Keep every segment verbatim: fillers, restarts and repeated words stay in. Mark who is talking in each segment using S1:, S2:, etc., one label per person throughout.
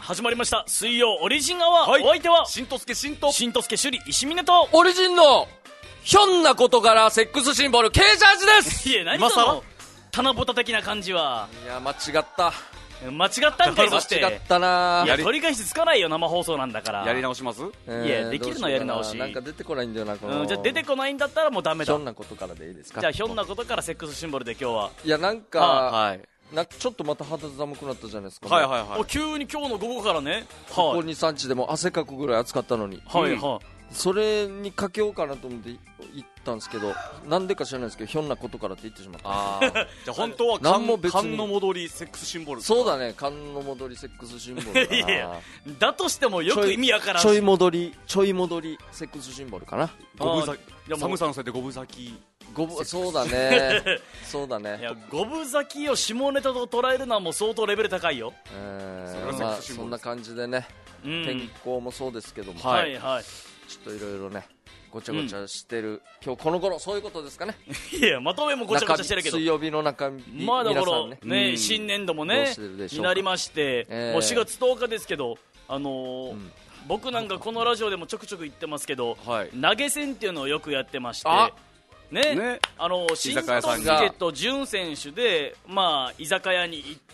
S1: 始まりました水曜オリジンアワー、
S2: はい、
S1: お相手は
S2: しんとすけしんと
S1: しんとすけ首里石峰と
S3: オリジンのひょんな事柄セックスシンボル K ジャージです。
S1: いや何その棚ぼた的な感じは。
S3: いや間違った
S1: 間違ったんかい。そして
S3: 間違ったない
S1: や取り返しつかないよ、生放送なんだから。
S2: やり直します、
S3: えー、
S1: いやできるのやり直し。
S3: なんか出てこないんだよなこの、
S1: うん、じゃあ出てこないんだったらもうダメだ。
S3: ひょんなことからでいいですか。
S1: じゃあひょんなことからセックスシンボルで今日は。
S3: いやなんか、
S2: はい、
S3: なちょっとまた肌寒くなったじゃないですか。
S2: はいはいはい。
S1: 急に今日の午後からね、
S3: ここに、さんちでも汗かくぐらい暑かったのに、
S1: はいはい、
S3: うん、それにかけようかなと思って行ったんですけど、なんでか知らないですけどひょんなことからって言ってしまった。
S2: あじゃあ本当は
S3: 何も別に
S2: 寒の戻りセックスシンボル。
S3: そうだね、寒の戻りセックスシンボルかな。
S1: いやだとしてもよく意味わからんし、
S3: ちょい戻りちょい戻りセックスシンボルかな。
S2: ごぶ咲き、寒さのせいでごぶ咲き。
S3: ごぶそうだねそうだね。
S1: いやごぶ咲きを下ネタと捉えるのはもう相当レベル高いよ。
S3: え
S2: それはセッ
S3: ーまあ
S2: クスシンボル
S3: そんな感じでね、
S1: うん、
S3: 天候もそうですけども、
S1: はいはい、
S3: ちょっといろいろねごちゃごちゃしてる、うん、今日この頃そういうことですかね。
S1: いやまとめもごちゃごちゃしてるけど、
S3: 水曜日の中身、
S1: まあだから
S3: 皆さんね、
S1: ね、
S3: うん、
S1: 新年度もねになりまして、えー、もうしがつとおかですけど、あのーうん、僕なんかこのラジオでもちょくちょく言ってますけど、はい、投げ銭っていうのをよくやってまして、ね、ね、あの新とすけと潤選手で、まあ、居酒屋に行って、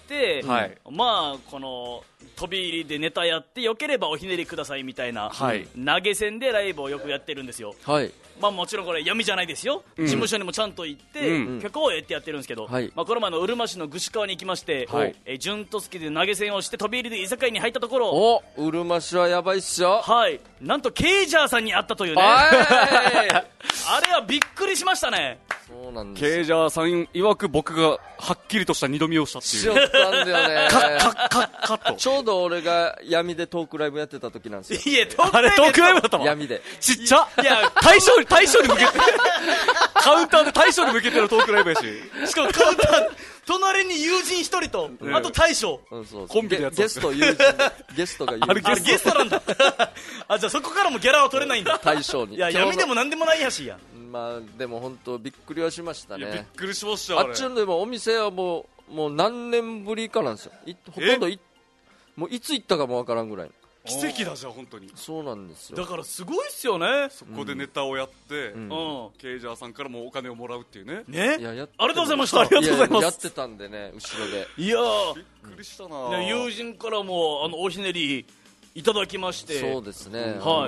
S1: はい、まあこの飛び入りでネタやってよければおひねりくださいみたいな、はい、投げ銭でライブをよくやってるんですよ。はい、まあ、もちろんこれ闇じゃないですよ、うん、事務所にもちゃんと行って、うん、許可を得てやってるんですけど、はい、まあ、この前のうるま市の串川に行きまして、はい、え潤とすけで投げ銭をして飛び入りで居酒屋に入ったところ、
S3: おうるま市はやばいっすよ。
S1: はい、なんとケイジャーさんに会ったというねあれはびっくりしましたね。
S3: そうなんです。
S2: ケイジャーさん曰く僕がはっきりとした二度見をしたっていう
S3: しよったんだよね
S2: カッカッカッカッと。
S3: ちょうど俺が闇でトークライブやってた時なんですよ。
S1: いやトーク
S2: ライブ、あれトークライブだったわ。
S3: 闇で
S2: ちっちゃ。いや対象に対象に向けてカウンターで対象に向けてのトークライブやし、
S1: しかもカウンター隣に友人一人と、ね、あと大将、
S3: うん、そうそう
S2: コンビでやつ
S3: ゲスト友人ゲストが友人
S1: あれゲストなんだあ、じゃあそこからもギャラは取れないんだ
S3: 大将に。
S1: いや闇でもなんでもないやしや。
S3: まあでも本当びっくりはしましたね。
S2: いやびっくりしましたよ。
S3: あっちのでもお店はもうもう何年ぶりかなんですよ。いほとんどいもういつ行ったかもわからんぐらい。
S2: 奇跡だじゃん本当に。
S3: そうなんですよ。
S1: だからすごいっすよね。
S2: そこでネタをやって、うん、ケイジャーさんからもお金をもらうっていうね。
S1: ね、
S3: いやや
S1: ありがとうございました。あ
S2: りがとうございます。
S3: やってたんでね後ろで。
S1: いやー
S2: びっくりしたな。
S1: 友人からもあのおひねりいただきまして。
S3: そうですね、
S1: はい、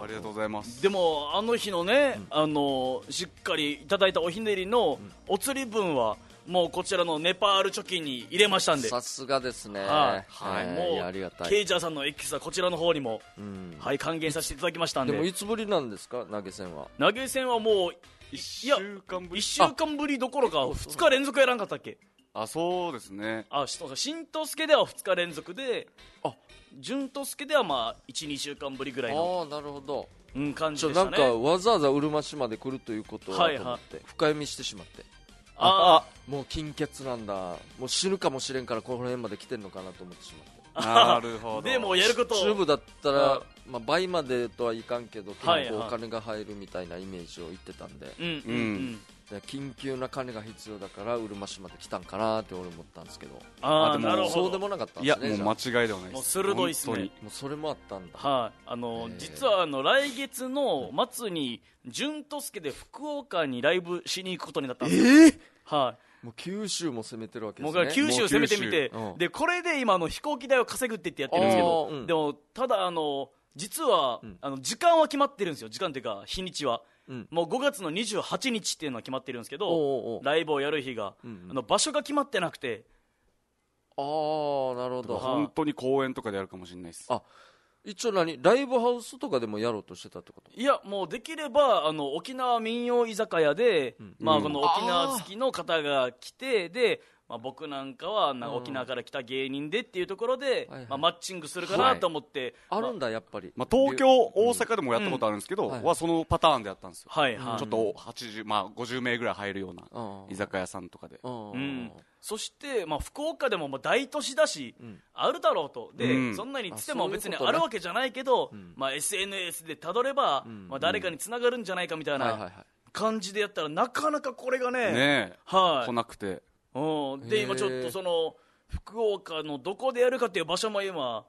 S2: ありがとうございます。
S1: でもあの日のね、うん、あのしっかりいただいたおひねりのお釣り分はもうこちらのネパール貯金に入れましたんで。
S3: さすがですね。
S1: はい、はい、もう
S3: ありがたい。
S1: ケイジャーさんのエキスはこちらの方にも、うん、はい、還元させていただきましたんで。
S3: でもいつぶりなんですか投げ銭は。
S1: 投げ銭はもう
S2: いっしゅうかんぶり。
S1: いっしゅうかんぶりどころかふつか連続やらんかったっけ。
S2: あ、そうですね。
S1: あ、しんとすけではふつか連続で、あ、潤とすけではまあいち、にしゅうかんぶりぐらいの。
S3: ああなるほど、
S1: うん、感じでしたね。
S3: なんかわざわざうるま市まで来るということはと思って、はいはい、深読みしてしまって、
S1: ああ
S3: もう金欠なんだ、もう死ぬかもしれんからこの辺まで来てんのかなと思ってしまって。
S2: なるほど。
S1: でもやること
S3: チューブだったら、まあ、倍までとはいかんけど結構お金が入るみたいなイメージを言ってたんで、
S1: うんうんうん、
S3: 緊急な金が必要だからうるま市まで来たんかなって俺思ったんですけど、
S1: ああでも
S3: そうでもなかったんですね。
S2: いやもう間違いではないです。
S1: もう鋭いっすね。
S3: もうそれもあったんだ。
S1: はい、あの実はあの来月の末に潤とすけで福岡にライブしに行くことになったんですよ。
S3: えー、
S1: はい、
S3: もう九州も攻めてるわけです
S1: ね。
S3: ね。
S1: もう九州攻めてみて、うん、でこれで今の飛行機代を稼ぐって言ってやってるんですけど、うん、でもただあの実は、うん、あの時間は決まってるんですよ。時間というか日にちは、うん、もうごがつのにじゅうはちにちっていうのは決まってるんですけど、おうおうライブをやる日が、うんうん、あの場所が決まってなくて。
S3: ああなるほど。
S2: 本当に公園とかでやるかもしれないです。
S3: あ、一応何ライブハウスとかでもやろうとしてたってこと？
S1: いやもうできればあの沖縄民謡居酒屋で、うん、まあ、この沖縄好きの方が来て、でまあ、僕なんかはなんか沖縄から来た芸人でっていうところで、うん、まあ、マッチングするかなと思って、
S3: はい、あるんだやっぱり、
S2: まあ、東京、大阪でもやったことあるんですけど、うん、はそのパターンでやったんですよ、はいはい、ちょっとはちじゅう、まあ、ごじゅうめいぐらい入るような居酒屋さんとかで、
S1: うん、そして、まあ、福岡でもまあ大都市だし、うん、あるだろうとで、うん、そんなにつっても別にあるわけじゃないけど、ううね、まあ、エスエヌエス でたどれば、うんまあ、誰かにつながるんじゃないかみたいな感じでやったらなかなかこれがね、
S2: ねはい、来なくて、
S1: うん、で今ちょっとその福岡のどこでやるかっていう場所も今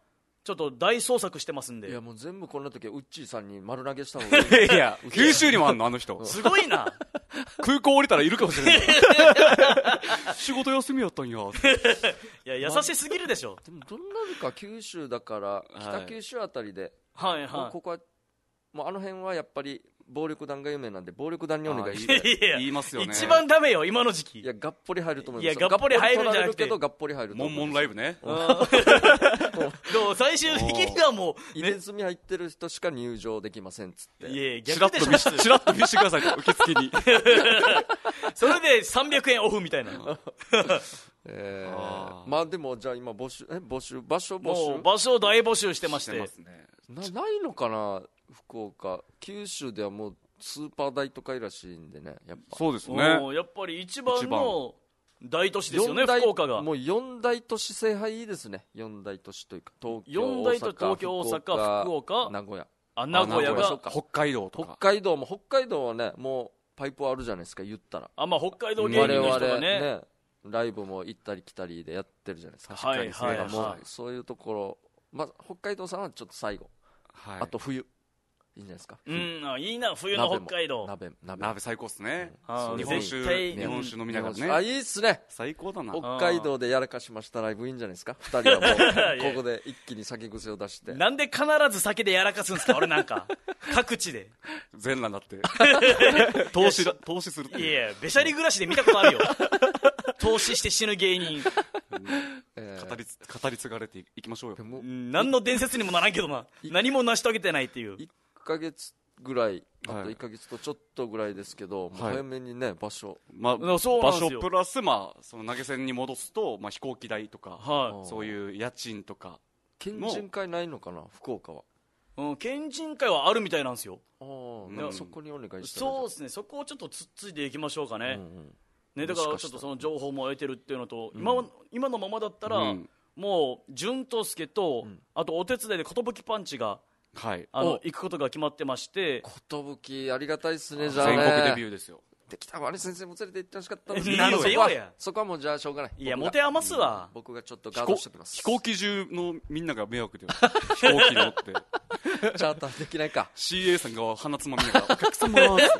S1: ちょっと大捜索してますんで。
S3: いやもう全部こんな時はウッチーさんに丸投げした方がいい。
S2: いや九州にもあんのあの人。
S1: すごいな。
S2: 空港降りたらいるかもしれない。仕事休みやったんや。
S1: いや優しすぎるでしょ。
S3: でもどんなのか九州だから北九州あたりで、
S1: はいはい、
S3: ここはもうあの辺はやっぱり暴力団が有名なんで暴力団にお願いし
S1: て。いや
S2: 言いますよね。
S1: 一番ダメよ今の時期。
S3: いやがっぽり入ると思います。
S1: いやがっぽり入るんじゃなくて、
S3: がっぽり入ると思う。
S2: モンモンライブね。
S1: でも最終的にはもう
S3: 入れ墨入ってる人しか入場できませんっつって。
S1: いや
S2: チラッと見せチラッと見せてくださいと受付に。
S1: それでさんびゃくえんオフみたいな。
S3: えー、あまあでもじゃあ今募集え募集場所募集
S1: もう場所を大募集してまして。
S2: ますね。
S3: なないのかな福岡九州ではもうスーパー大都会らしいんでねやっぱ。
S2: そうですね。
S1: やっぱり一番の大都市ですよね福岡が。
S3: もう四大都市制覇いいですね。四大都市というか東京
S1: 四大都市東京大阪福岡
S3: 名古屋
S1: あ名古屋が
S2: 北海道とか。
S3: 北海道も北海道はねもうパイプあるじゃないですか言ったら。
S1: あまあ北海道芸人の人がね。
S3: 我々ねライブも行ったり来たりでやってるじゃないですか。
S1: はいはいはい、
S3: もうそういうところ、まあ、北海道さんはちょっと最後、はい、あと冬いいんじゃないですか。
S1: うんあいいな冬の北海道。
S3: 鍋鍋
S2: 鍋最高っすね。
S1: うん、
S2: 日本酒日本酒飲みながらね。
S3: あいいっすね。
S2: 最高だな。
S3: 北海道でやらかしましたライブいいんじゃないですか。ふたりはもうここで一気に酒癖を出して。
S1: なんで必ず酒でやらかすんですか俺なんか各地で
S2: 全裸になって投資投資するっていう。
S1: いやべしゃり暮らしで見たことあるよ。投資して死ぬ芸人、
S2: えー、語り語り継がれていきましょうよ。
S1: 何の伝説にもならんけどな。何も成し遂げてないっていう。
S3: いっかげつぐらいあといっかげつとちょっとぐらいですけど、はい、早めにね場所、
S2: まあ、そう場所プラス、まあ、その投げ銭に戻すと、まあ、飛行機代とか、はい、そういう家賃とか。
S3: 県人会ないのかな福岡は。
S1: うん、県人会はあるみたいなんですよ。
S3: あ、うん、そこにお願いした
S1: ら。そうですねそこをちょっとつっついていきましょうかね。うんうんね、だからちょっとその情報も得てるっていうのと、うん、今, 今のままだったら、うん、もう潤と介と、うん、あとお手伝いで寿パンチが、はい、あの行くことが決まってまして。
S3: 寿ありがたいですね。じゃあね
S2: 全国デビューですよ。
S3: できたワニ先生も連れて行ってほしかったんですけど
S1: そこは
S3: そこはもうじゃあしょうがない。
S1: いや持て余すわ、
S3: うん、僕がちょっとガードしておきます。
S2: 飛行機中のみんなが迷惑で飛行機乗って
S3: チャーターできないか。
S2: シーエー さんが鼻つまみながらお客様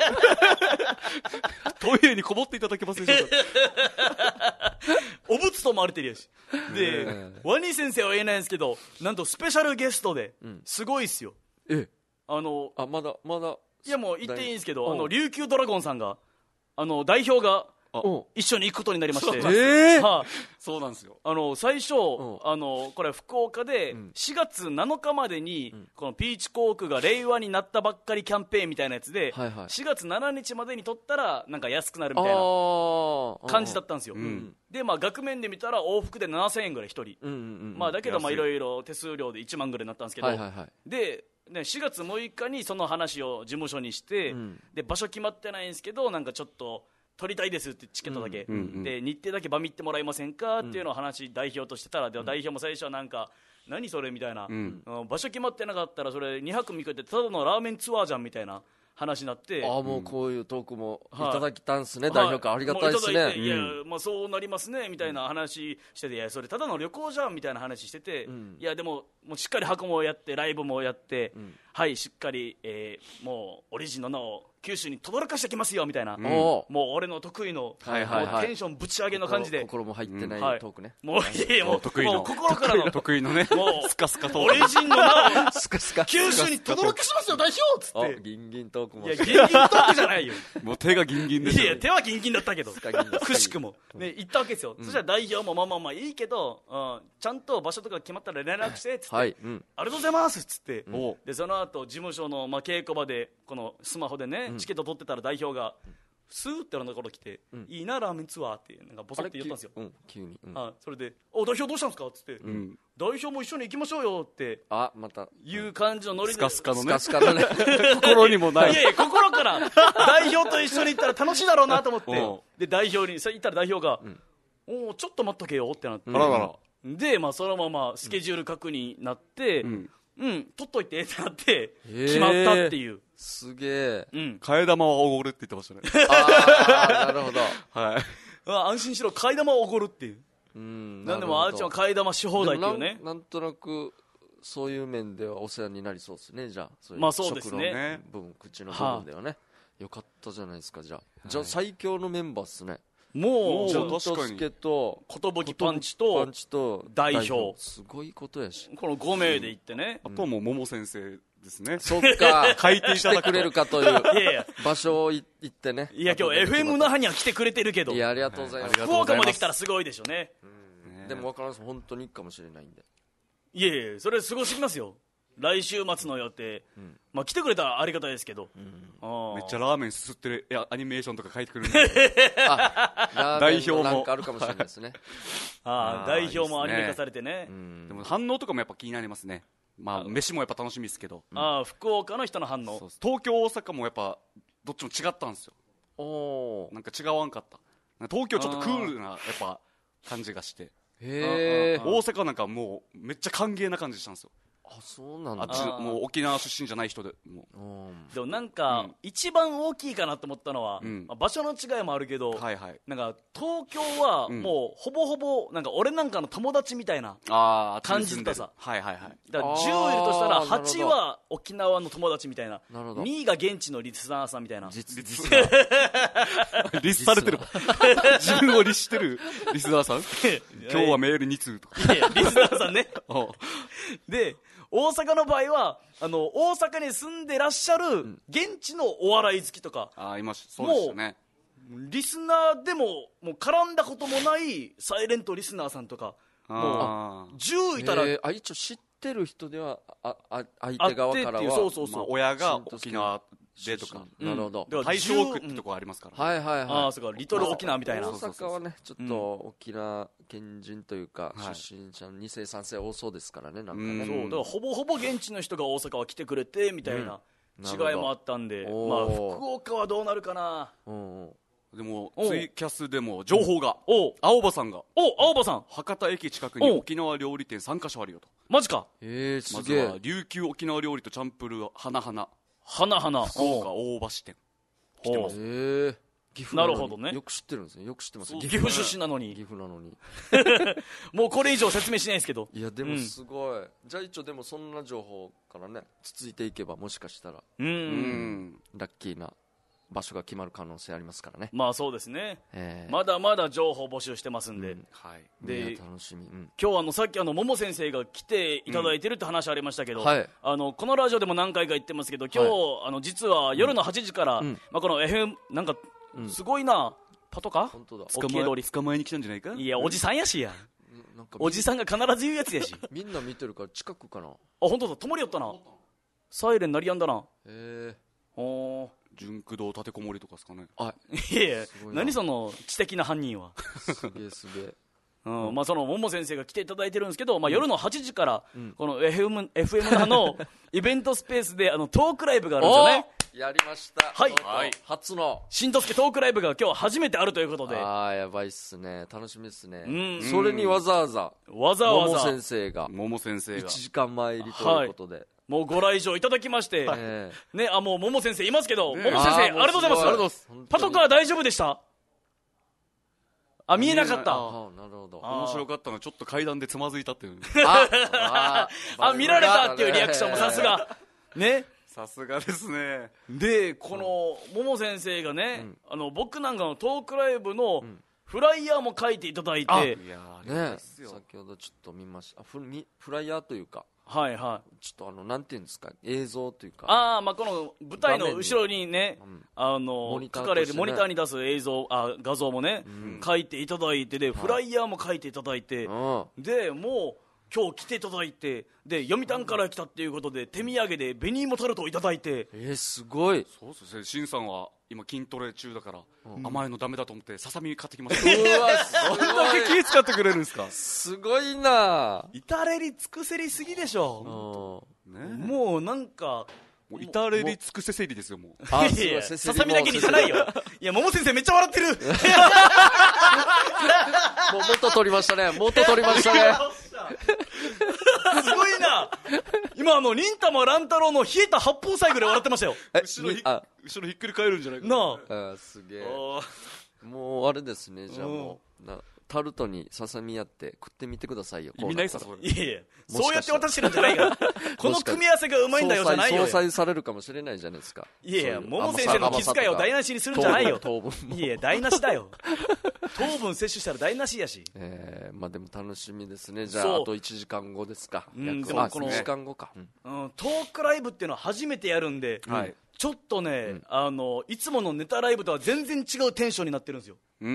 S2: トイレにこもっていただけませんでしょうか。
S1: お仏と思われてるやしで、ワニ先生は言えないんですけどなんとスペシャルゲストで、うん、すごいっすよ。
S3: え
S1: あの
S3: あまだまだ
S1: いやもう言っていいんですけどあの琉球ドラゴンさんがあの代表が一緒に行くことになりまして。
S3: えー
S1: はあ、
S2: そうなんですよ。
S1: あの最初あのこれ福岡でしがつなのかまでに、うん、このピーチコークが令和になったばっかりキャンペーンみたいなやつで、はいはい、しがつついたちまでに取ったらなんか安くなるみたいな感じだったんですよ。うん、でまあ額面で見たら往復でななせんえんぐらいひとり、うんうんうん、まあだけどまあいろいろ手数料でいちまんぐらいになったんですけど、はいはいはい、でね、しがつむいかにその話を事務所にして、うん、で場所決まってないんですけどなんかちょっと取りたいですってチケットだけ、うんうんうん、で日程だけバミってもらえませんかっていうのを話代表としてたら、で代表も最初はなんか何それみたいな、うん、場所決まってなかったらそれにはくみっかでただのラーメンツアーじゃんみたいな話になって、
S3: ああもうこういうトークもいただきたんすね、はい、代表からありがたいですね、はい、
S1: いや、まあ、そうなりますねみたいな話してて、いやそれただの旅行じゃんみたいな話してて、うん、いやでももうしっかり箱もやってライブもやって、うん、はいしっかり、えー、もうオリジンの名を九州に轟かしてきますよみたいな、うん、もう俺の得意の、はいはいはい、テンションぶち上げの感じで
S3: 心も入ってないトークね、
S1: うんはい、もういやもう
S2: 得意の
S1: もう心からの
S2: 得意のねもうスカスカトーク
S1: オリジンの名を
S3: スカスカ
S1: 九州に轟かしますよ代表っつって
S3: ギンギントークも
S1: いやギンギントークじゃないよ
S2: もう手がギンギンですよ、
S1: いや手はギンギンだったけどくしくも、ね、行ったわけですよ、うん、そしたら代表もまあまあまあいいけど、うん、ちゃんと場所とか決まったら連絡してっつって、はいうん、ありがとうございますっつって、うん、でその後事務所の、まあ、稽古場でこのスマホでね、うん、チケット取ってたら代表がスーって俺のところ来て、うん、いいなラーメンツアーってなんかボソって言ったんですよ、
S3: うん、急に、うん、
S1: あそれでお代表どうしたんですかっつって、うん、代表も一緒に行きましょうよって
S3: あまた
S1: いう感じのノリで
S2: スカスカのね
S3: スカスカのね
S2: 心にもない
S1: いやいや心から代表と一緒に行ったら楽しいだろうなと思ってで代表に行ったら代表が、うん、おおちょっと待っとけよってなって、
S2: うん、あららら
S1: で、まあ、そのままスケジュール確認になって、うんうん、取っといてってなって決まったっていう、
S3: すげえ、
S1: うん、
S2: 替え玉はおごるって言ってましたね
S3: ああなるほど
S2: はい
S1: あ安心しろ替え玉はおごるっていう、うんなんでもあーちゃんは替え玉し放題っていうね
S3: な, なんとなくそういう面ではお世話になりそうですね。じゃあそういう
S1: まあそうですね、
S3: 食の部分、口の部分ではね、はあ、よかったじゃないですか。じゃあ、はい、じゃあ最強のメンバーっすね。
S1: もう
S3: じゃあ確かに寿と
S1: 寿パンチと
S3: パンチと
S1: 代表、
S3: すごいことやし、
S1: このご名で行ってね、
S2: うん、あとはもう桃先生ですね。
S3: そっか
S2: 書いていただ
S3: くれるかという場所を行ってね。
S1: いや今日 エフエム 那覇には来てくれてるけど、
S3: いやありがとうございます。
S1: 福岡まで来たらすごいでしょうね。
S3: うん、でも分からんです、本当に行くかもしれないんで。
S1: いやいやそれすごすぎますよ。来週末の予定、うん、まあ来てくれたらありがたいですけど、うん、
S2: めっちゃラーメンすすってる、いやアニメーションとか書いてくるんで
S3: あ代表もなんかあるかもしれないですね
S1: ああ代表もアニメ化されてね、
S2: うん、でも反応とかもやっぱ気になりますね。まあ飯もやっぱ楽しみですけど、
S1: うん、ああ福岡の人の反応、
S2: そう東京大阪もやっぱどっちも違ったんですよ。おなんか違わんかった。東京ちょっとクールなやっぱ感じがして、へ大阪なんかもうめっちゃ歓迎な感じしたんですよ。
S3: あそうなんだ。
S2: あっちもう沖縄出身じゃない人でも
S1: でもなんか、うん、一番大きいかなと思ったのは、うんまあ、場所の違いもあるけど、はいはい、なんか東京はもうほぼほぼなんか俺なんかの友達みたいな感じださ、はいはいはい、だからじゅういるとしたらはちは沖縄の友達みたいな、にいが現地のリスナーさんみたいな。リスナ
S2: ーリスされてる自分を律してるリスナーさん今日はメールに通とか
S1: いやいやリスナーさんねで大阪の場合はあの大阪に住んでらっしゃる現地のお笑い好きとか、
S2: うん、あいますそうですよね。
S1: リスナーでももう絡んだこともないサイレントリスナーさんとかもうじゅういたら、
S3: えー、あ一応知ってる人ではああ相手側からは
S1: そうそうそう、
S2: まあ、親が沖縄でとか、
S3: うん、なるほど。
S2: 大正区ってとこありますから、
S3: ね、うん、はいはいはい。
S1: ああそうかリトル沖縄みたいな。
S3: 大阪はねちょっと沖縄県人というか、うん、出身者のに世さん世多そうですからね。なんかね、
S1: うん、そうだからほぼほぼ現地の人が大阪は来てくれてみたいな違いもあったんで、うん、まあ福岡はどうなるかな。
S2: うんでもツイキャスでも情報が、うん、青葉さんが
S1: お青葉さん
S2: 博多駅近くに沖縄料理店さんカ所あるよと。
S1: マジか。
S3: えー、すげえ。
S2: まずは琉球沖縄料理とチャンプルー花々
S1: 花々
S2: 福岡大橋店来てます。
S3: へー岐阜
S1: なるほどね。
S3: よく知ってるんですね。よく知ってます。
S1: 岐阜出身なのに。
S3: 岐阜なのに
S1: もうこれ以上説明しないですけど。
S3: いやでもすごい、うん、じゃあ一応でもそんな情報からね続いていけばもしかしたらうんうんラッキーな場所が決まる可能性ありますからね。
S1: まあそうですね、えー、まだまだ情報募集してますんで、うん
S3: はい、
S1: で
S3: 楽しみ、うん、
S1: 今日あのさっきあの桃先生が来ていただいてるって話ありましたけど、うんはい、あのこのラジオでも何回か言ってますけど今日、はい、あの実は夜のはちじから、うんまあ、この エフエム なんかすごいな、パトカー
S3: 本当だ
S2: 捕まえ捕まえに来たんじゃないか。
S1: いやおじさんやしやなんかおじさんが必ず言うやつやし
S3: みんな見てるから近くかなあ
S1: 本当だ泊まりよったなサイレン鳴りやんだな。
S3: へえ
S1: おー
S2: 純駆動立てこもりとかですかね。
S1: あいやいや何その知的な犯人は
S3: すげえすげえ
S1: うんまあ、その桃先生が来ていただいてるんですけど、まあ、夜のはちじからこの エフエム, エフエム 那覇のイベントスペースであのトークライブがあるんですよね。
S3: やりました。
S1: はい、
S3: はい、初の
S1: 新とすけトークライブが今日初めてあるということで。
S3: ああやばいっすね。楽しみっすね。うんそれにわざわざ
S1: わざわざ
S3: 桃先生が
S2: 桃先生が
S3: いちじかんまえ入りということで、はい、
S1: もうご来場いただきまして、ねね、あもう桃先生いますけど、
S2: ね、
S1: 桃先生ありがとうございます。ありがとうございます。パトカー大丈夫でした？あ見えなかった。
S3: あなるほど。
S2: 面白かったのはちょっと階段でつまずいたっていう
S1: あああ見られたっていうリアクションもさすがね
S2: さすがですね。
S1: でこの桃先生がね、うん、あの僕なんかのトークライブのフライヤーも書いていただいて、うん、
S3: いやね先ほどちょっと見ました。フ, フライヤーというか
S1: はいはい
S3: ちょっとあのなんていうんですか映像というか
S1: ああまあこの舞台の後ろにね、うん、あの書かれるモニターに出す映像あ画像もね、うん、書いていただいてでフライヤーも書いていただいて、はい、でもう今日来ていただいてで読谷から来たっていうことで手土産で紅芋タルトをいただいて
S3: えー、すごい
S2: そうですね。しんさんは今筋トレ中だから、うん、甘いのダメだと思ってささみ買ってきました
S3: うわ
S2: そんだけ気使ってくれるんですか
S3: すごいな
S1: 至れり尽くせりすぎでしょ、ね、もうなんか
S2: もう至れり尽くせせりですよもう
S1: あいやいやささみだけにじゃないよいや桃先生めっちゃ笑ってるもう
S3: 元取りましたね元取りましたね
S1: すごいな今あの忍たま乱太郎の冷えた八宝菜ぐらい笑ってましたよ
S2: 後ろひ後ろひっくり返るんじゃないかな
S3: あすげえもうあれですねじゃあもうなタルトにささみやって食ってみてくださいよ。
S2: 意味ないさそれ。
S1: いやいや、そうやって渡してるんじゃないからこの組み合わせがうまいんだよじゃないよ。
S3: 相殺されるかもしれないじゃないですか。
S1: いやいや、桃先生の気遣いを台無しにするんじゃないよ。糖分いやいや、台無しだよ。糖分摂取したら台無しやし。
S3: えー、まあでも楽しみですね。じゃああといちじかんごですか。
S1: うん、
S3: でもこのいちじかんごか、
S1: うんうん、トークライブっていうのは初めてやるんで、はい、ちょっとね、うん、あのいつものネタライブとは全然違うテンションになってるんですよ。うん、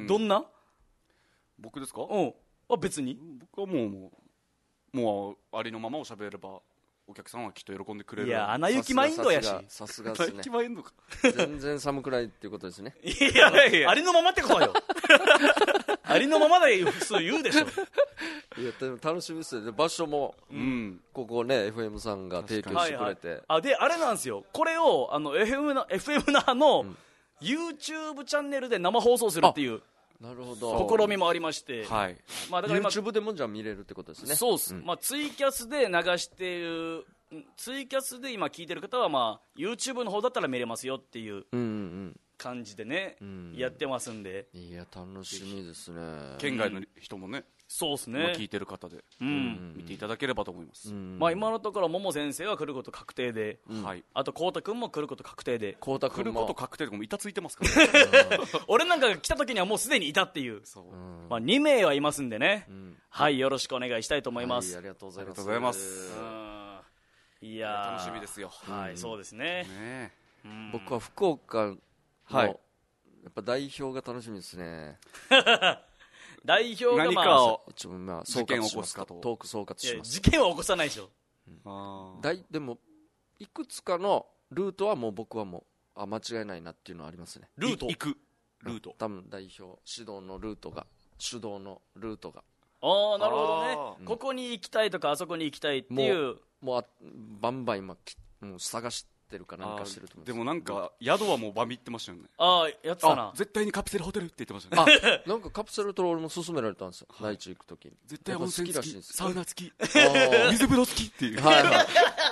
S1: どんな？
S2: 僕ですか？
S1: うん。あ、別に
S2: 僕はもうもうもうありのままを喋ればお客さんはきっと喜んでくれる。
S1: いや、アナ雪マインドやし。
S3: さすがですね。アナ
S2: 雪マインドか。
S3: 全然寒くないっていうことですね。
S1: いやいや、ありのままってことよ。ありのままで普通言うでしょ。
S3: いや、でも楽しみですよね。場所も、うん、ここね エフエム さんが提供してくれて、はいはい、
S1: あであれなんですよ。これをあの エフエム な エフエム 那覇の、うん、YouTube チャンネルで生放送するっていう。
S3: なるほど。
S1: 試みもありまして、
S3: はい、まあ、だから今 YouTube でもじゃあ見れるってことですね。
S1: そうです、うん、まあ、ツイキャスで流している、ツイキャスで今聞いてる方は、まあ、YouTube の方だったら見れますよっていう感じでね、うんうん、やってますんで。
S3: いや、楽しみですね。
S2: 県外の人もね、
S1: そうですね、
S2: 聞いてる方で、うん、見ていただければと思います、うん、
S1: まあ、今のところ桃先生は来ること確定で、うん、あと光太くんも来ること確定で。
S3: 光太くんも
S2: 来ること確定でも板ついてますからね。
S1: 俺なんかが来た時にはもうすでにいたっていう、そう、まあ、にめいはいますんでね、うん、はい、よろしくお願いしたいと思います、
S3: はい、ありがとうございます。
S2: ありがとうございます。
S1: うん、いや
S2: 楽しみですよ。
S1: はい、うん、そうですね。
S3: ね、うん、僕は福岡の、はい、やっぱ代表が楽しみですね。
S1: 代表が、まあ、
S2: 何かを
S3: 一応まあ事件を起こすかとトーク総括します。
S1: 事件は起こさないでしょ、
S3: うん、あだいでもいくつかのルートはもう僕はもうあ間違いないなっていうのはありますね。
S1: ルート
S2: 行くルート
S3: 多分代表指導のルートが主導のルートが
S1: ああなるほどね、うん、ここに行きたいとかあそこに行きたいっていう
S3: もう、もうバンバン今もう探してるか何かしてると思う。
S2: でもなんか宿はもうバミってましたよね。
S1: ああやってたな。
S2: 絶対にカプセルホテルって言ってましたね。
S3: あなんかカプセルホテル俺も勧められたんですよ、はい、内地行くときに。
S2: 絶対温泉付きサウナ付き水風呂付きっていう、はい、はい、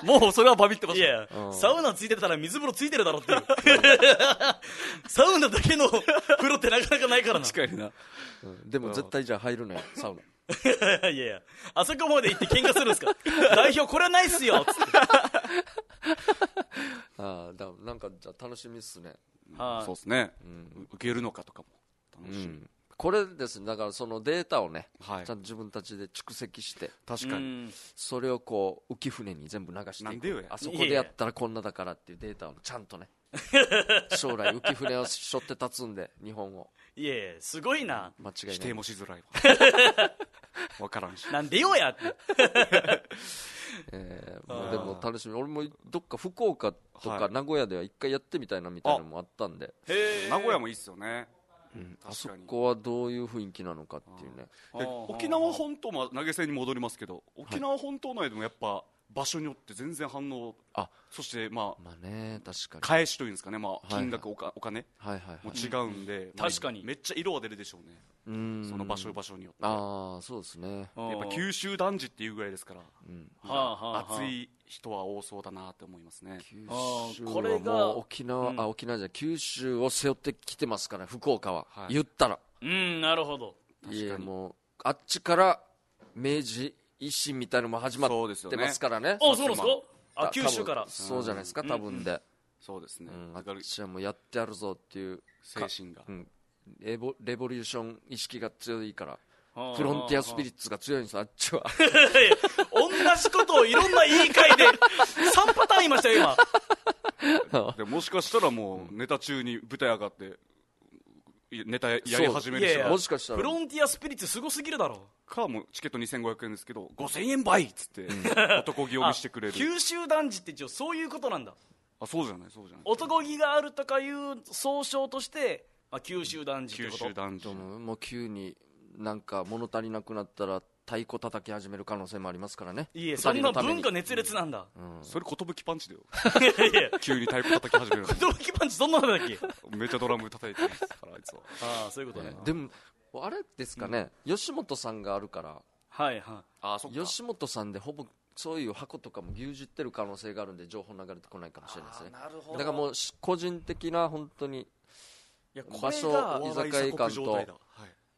S2: もうそれはバミってました。いや
S1: サウナついてたら水風呂ついてるだろっていうサウナだけの風呂ってなかなかないからな。
S2: 確かにな、
S3: うん、でも絶対じゃあ入るなよサウナ。
S1: いやいやあそこまで行って喧嘩するんですか。代表これはないっすよっつって
S3: あだなんかじゃあ楽しみっすね。
S2: そうですね、うん、受けるのかとかも楽しみ、うん、
S3: これですね。だからそのデータをね、はい、ちゃんと自分たちで蓄積して
S2: 確かに
S3: それをこう浮舟に全部流していく。あそこでやったらこんなだからっていうデータをちゃんとね将来浮舟を背負って立つんで日本を。
S1: いやいやすごいな。
S3: 間違いない。
S2: 否定もしづらいわ分からんし
S1: なんでよやって
S3: えー、まあでも楽しみ。俺もどっか福岡とか名古屋では一回やってみたいなみたいなのもあったんで、
S2: はい、へ名古屋もいいっすよね、
S3: うん、あそこはどういう雰囲気なのかっていうね。
S2: で沖縄本島も投げ銭に戻りますけど沖縄本島内でもやっぱ場所によって全然反応、あそしてまあ、
S3: まあね、確かに
S2: 返しというんですかね、まあ、金額、はいはい、お金も違うんで、
S1: うん、確かに
S2: めっちゃ色は出るでしょうね。うんその場所場所によって。
S3: ああそうですね。
S2: やっぱ九州男児っていうぐらいですから、うん、熱い人は多そうだなって思いますね。
S3: 九州はもう沖縄、うん、あ沖縄じゃ九州を背負ってきてますから福岡は、はい、言ったら
S1: うんなるほど。
S3: いやもうあっちから明治維新みたいなのも始まってますからね。
S1: あそうですか。あ九州から
S3: そうじゃないですか多分で、うんうん、
S2: そうですね、
S3: うん、あっちはもうやってやるぞっていう
S2: 精神が、うん、
S3: レボ、レボリューション意識が強いからフロンティアスピリッツが強いんですあっちは
S1: 同じことをいろんな言い換えでさんパターン言いましたよ
S2: 今でもしかしたらもうネタ中に舞台上がってネタやり始める人
S3: はもしかしたら
S1: フロンティアスピリッツすごすぎるだろう
S2: か。もうチケットにせんごひゃくえんですけどごせんえん倍っつって、うん、男気を見せてくれる。
S1: 九州男児って一応そういうことなんだ。
S2: あそうじゃないそうじゃない。
S1: 男気があるとかいう総称として、まあ、九州男児ってこと。
S2: 九州男児
S3: もう急になんか物足りなくなったら太鼓叩き始める可能性もありますからね。
S1: いえそんな文化熱烈なんだ、
S2: うんうん、それ寿パンチだよ急に太鼓叩き始める
S1: 寿パンチそんなのだっけ
S2: めっちゃドラム叩いてるからあいつは。
S1: ああそういうことね、
S3: えー、でもあれですかね、うん、吉本さんがあるから
S1: はいはい
S3: あそっか吉本さんでほぼそういう箱とかも牛耳ってる可能性があるんで情報流れてこないかもしれないですね。
S1: なるほど。
S3: だからもう個人的な本当に
S1: いや
S3: 場所居酒屋館と、はい、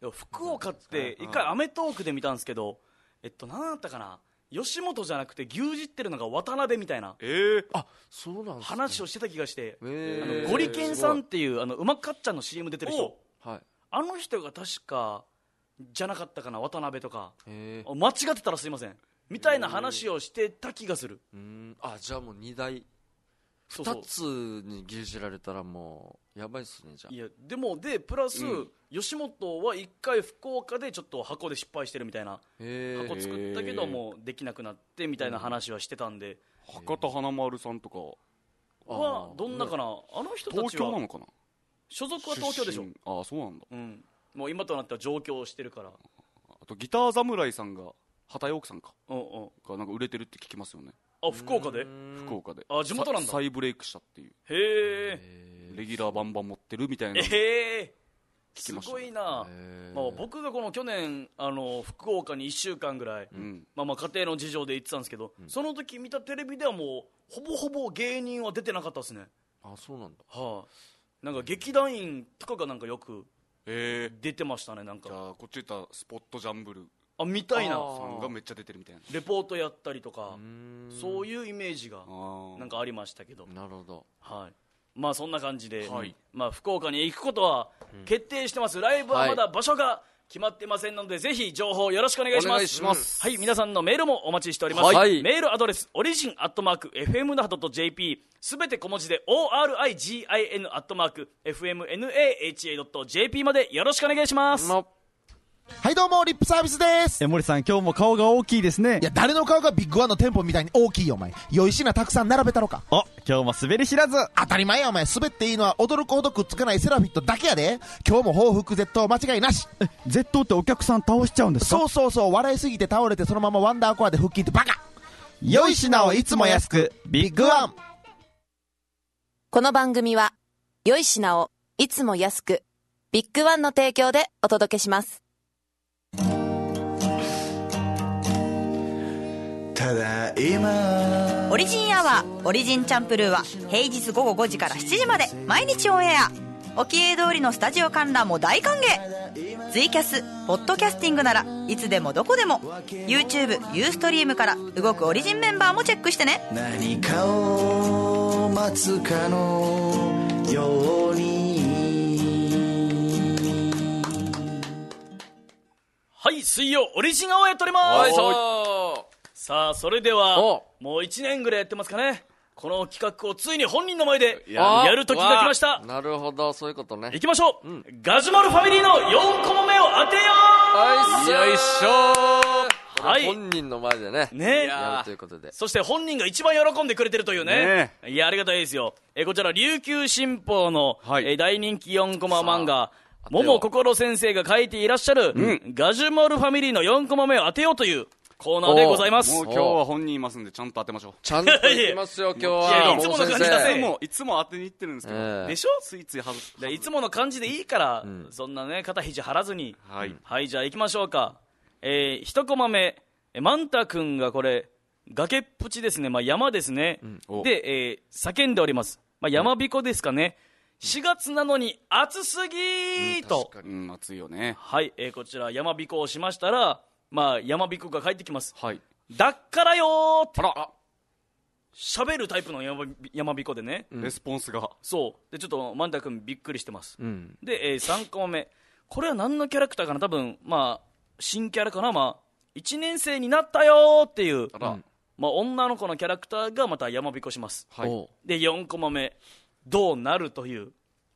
S1: 福岡って一回アメトーークで見たんですけど、えっと何だったかな、吉本じゃなくて牛耳ってるのが渡辺みたいな、
S3: えー、あ、そうなんですね、
S1: 話をしてた気がして、
S3: え
S1: ー、あのゴリケンさんっていうあのうまかっちゃんの シーエム 出てる人、
S3: はい、
S1: あの人が確かじゃなかったかな、渡辺とか、えー、間違ってたらすいませんみたいな話をしてた気がする。
S3: うん、あ、じゃあもうにだいふたつに牛耳られたらもうやばいっすね。じゃあ
S1: いやでもでプラス、うん、吉本は一回福岡でちょっと箱で失敗してるみたいな、箱作ったけどもうできなくなってみたいな話はしてたんで、
S2: 博多華丸さんとか
S1: はどんなかな、あの人たちは
S2: 東京なのかな、
S1: 所属は東京でしょ。
S2: ああそうなんだ、
S1: うん、もう今となっては上京してるから。
S2: あとギター侍さんが畑陽さんか、
S1: うんうん、
S2: がなんか売れてるって聞きますよね。
S1: あ、福岡で
S2: 福岡で
S1: あ、地元なんだ。
S2: 再ブレイクしたっていう。
S1: へ
S2: えレギュラーバンバン持ってるみたいな。
S1: へえ聞きました、ね、すごいな。まあ、僕がこの去年あの福岡にいっしゅうかんぐらい、うん、まあ、まあ家庭の事情で行ってたんですけど、うん、その時見たテレビではもうほぼほぼ芸人は出てなかったですね。
S3: あ、そうなんだ。
S1: はあ、なんか劇団員とかがなんかよく出てましたね。なんか
S2: じゃあこっち言ったスポットジャンブル
S1: あみたいな
S2: さんがめっちゃ出てるみたいな、
S1: レポートやったりとか、そういうイメージがなんかありましたけど。
S3: なるほど。
S1: はい、まあそんな感じで、はい、まあ福岡に行くことは決定してます、うん、ライブはまだ場所が決まってませんので、ぜひ情報よろしくお願いします。お願いします。はい、皆さんのメールもお待ちしております、はい、メールアドレスオリジンアットマーク エフエム那覇ドットジェーピー すべて小文字で オーアールアイジーアイエヌ アットマーク エフエムナハ ドットジェーピー までよろしくお願いします、うん
S4: はいどうもリップサービスです。
S5: え森さん今日も顔が大きいですね。
S4: いや誰の顔がビッグワンの店舗みたいに大きいよお前。良い品たくさん並べたろか。
S5: お今日も滑り知らず。
S4: 当たり前やお前。滑っていいのは驚くほどくっつかないセラフィットだけやで。今日も報復絶倒間違いなし。
S5: え絶倒ってお客さん倒しちゃうんですか。
S4: そうそうそう、笑いすぎて倒れてそのままワンダーコアで腹筋ってバカ。
S5: 良い品をいつも安くビッグワン。
S6: この番組は良い品をいつも安くビッグワンの提供でお届けします。
S7: ただいま
S8: オリジンアワーオリジンチャンプルーは平日午後ごじからしちじまで毎日オンエア。沖江通りのスタジオ観覧も大歓迎。ツイキャスポッドキャスティングならいつでもどこでも YouTube、ユーストリームから動くオリジンメンバーもチェックしてね。
S7: 何かを待つかのように。
S1: はい、水曜オリジンアワーやっております。はい、そうさあそれではもういちねんぐらいやってますかね。この企画をついに本人の前でやる時が来ました。
S3: なるほど、そういうことね。
S1: いきましょう、うん、ガジュマルファミリーのよんコマ目を当てよう。
S3: はいよいしょ。はい、本人の前でねねやるということで、
S1: そして本人が一番喜んでくれてるというね、ねいやありがたいですよ。えこちら琉球新報の、はい、え大人気よんコマ漫画桃心先生が書いていらっしゃる、うん、ガジュマルファミリーのよんコマ目を当てようというコーナーでございます。
S2: もう今日は本人いますんでちゃんと当てましょう。
S3: ちゃんといきますよ今日は。いや
S1: いつもの感じだせ。
S2: いつもいつも当てに行ってるんですけど、えー、
S1: でしょ。
S2: ついつい外す。
S1: いつもの感じでいいから、うん、そんなね肩肘張らずに、はい、はい、じゃあ行きましょうか。えー、一コマ目マンタ君がこれ崖っぷちですね、まあ、山ですね、うん、で、えー、叫んでおります、まあ、山彦ですかね、うん、しがつなのに暑すぎーと、
S2: うん、確かに、うん、暑いよね。
S1: はい、えー、こちら山彦をしましたら、まあ、山彦が帰ってきます。
S2: はい、
S1: だっからよーって喋るタイプの山山彦でね、
S2: うん、レスポンスが
S1: そうでちょっとマンタ君びっくりしてます、うん、で、えー、さんコマ目これは何のキャラクターかな、多分まあ新キャラかな、まあいちねん生になったよっていう、うんまあ、女の子のキャラクターがまた山彦します、はい、でよんコマ目どうなるという。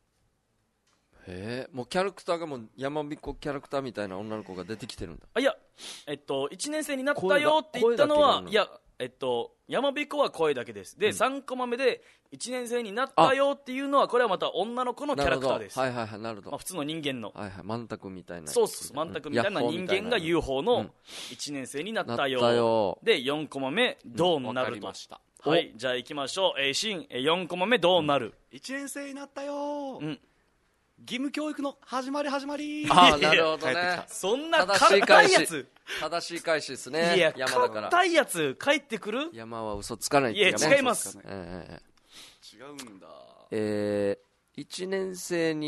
S3: へえ、もうキャラクターがもう山彦キャラクターみたいな女の子が出てきてるんだ。
S1: あいやえっといちねん生になったよって言ったのはいやえっと山彦は声だけです。で、うん、さんコマ目でいちねん生になったよっていうのはこれはまた女の子のキャラクターです。
S3: はいはいはい、なるほど、
S1: まあ、普通の人間の、
S3: はいはい、万太みたいな。
S1: そうそう万太みたいな人間が言う方のいちねん生になったよ、うん、よでよんコマ目どうなると、うん、ました。はい、じゃあ行きましょう。えー、シーンよんコマ目どうなる、
S2: うん、いちねん生になったよ、うん義務教育の始まり始まり。
S3: ああなるほどね。
S1: そんな硬いやつ
S3: 正しい返しですね。
S1: いや硬いやつ帰ってくる。
S3: 山は嘘つかないっていう、
S1: ね、いや違います、
S2: えー、違うんだ。
S3: えー、いちねん生になっ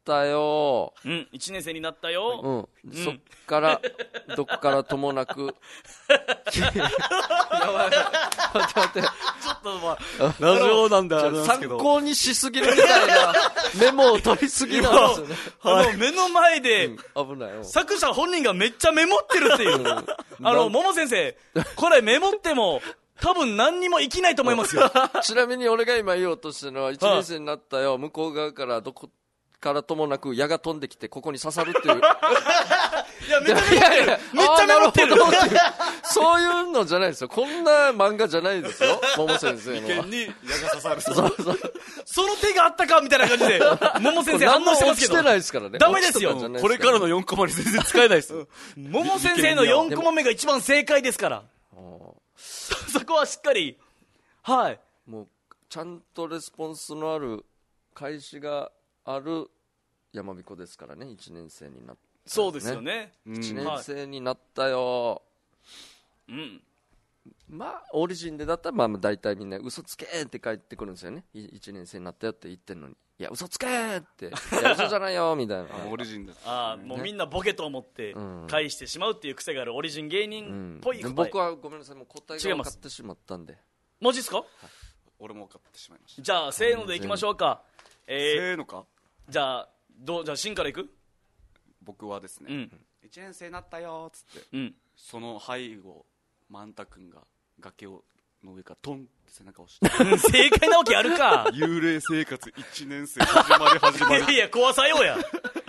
S3: ったよ。
S1: うん、いちねん生になったよ。
S3: うん。そっから、どこからともなく。やばい。待って待って。ちょっとまあ、
S2: ラジオなんであれなんです
S3: 参
S2: けど。
S3: 考にしすぎるみたいなメモを取りすぎなんですよね。
S1: あの、目の前で、
S3: 危ないよ。
S1: 作者本人がめっちゃメモってるっていう。あの、桃先生、これメモっても、多分何にも生きないと思いますよ。
S3: ちなみに俺が今言おうとしてるのは、いちねん生になったよ、向こう側からどこからともなく矢が飛んできて、ここに刺さるっていう。
S1: いや、めっちゃメモってる。めっちゃメモってる。
S3: そういうのじゃないですよ。こんな漫画じゃないですよ。桃先生のは。
S2: 眉間に矢が刺さる。
S3: そうそう。
S1: その手があったかみたいな感じで、桃先生反応してますけど。
S3: 落ちてないですからね。
S1: ダメですよ。
S2: これからのよんコマに全然使えないですよ。
S1: 桃先生のよんコマ目が一番正解ですから。そこはしっかり、はい。
S3: もう、ちゃんとレスポンスのある、開始がある山彦ですからね、いちねん生になった、ね。
S1: そうですよね。
S3: いちねん生になったよ。
S1: うん。
S3: まあ、オリジンでだったら、まあ、大体みんな、嘘つけーって帰ってくるんですよね。いちねん生になったよって言ってんのに。いや、嘘つけーって。いや、嘘じゃないよ、みたいな。
S2: オリジンです。
S1: ああ、もうみんなボケと思って、返してしまうっていう癖があるオリジン芸人っぽい答え。
S3: 僕はごめんなさい、もう答えが分かってしまったんで。
S1: マジっすか？
S2: 俺も分かってしまいました。
S1: じゃあ、せーのでいきましょうか。
S2: えー、せーのか？
S1: じゃあ、どう、じゃあ、シンからいく？
S2: 僕はですね、うん、いちねん生になったよーっつって、うん、その背後、万太くんが崖をの上からトンって背中を押して
S1: 正解なわけあるか。
S2: 幽霊生活いちねん生始まり始まり。
S1: いや怖さようや。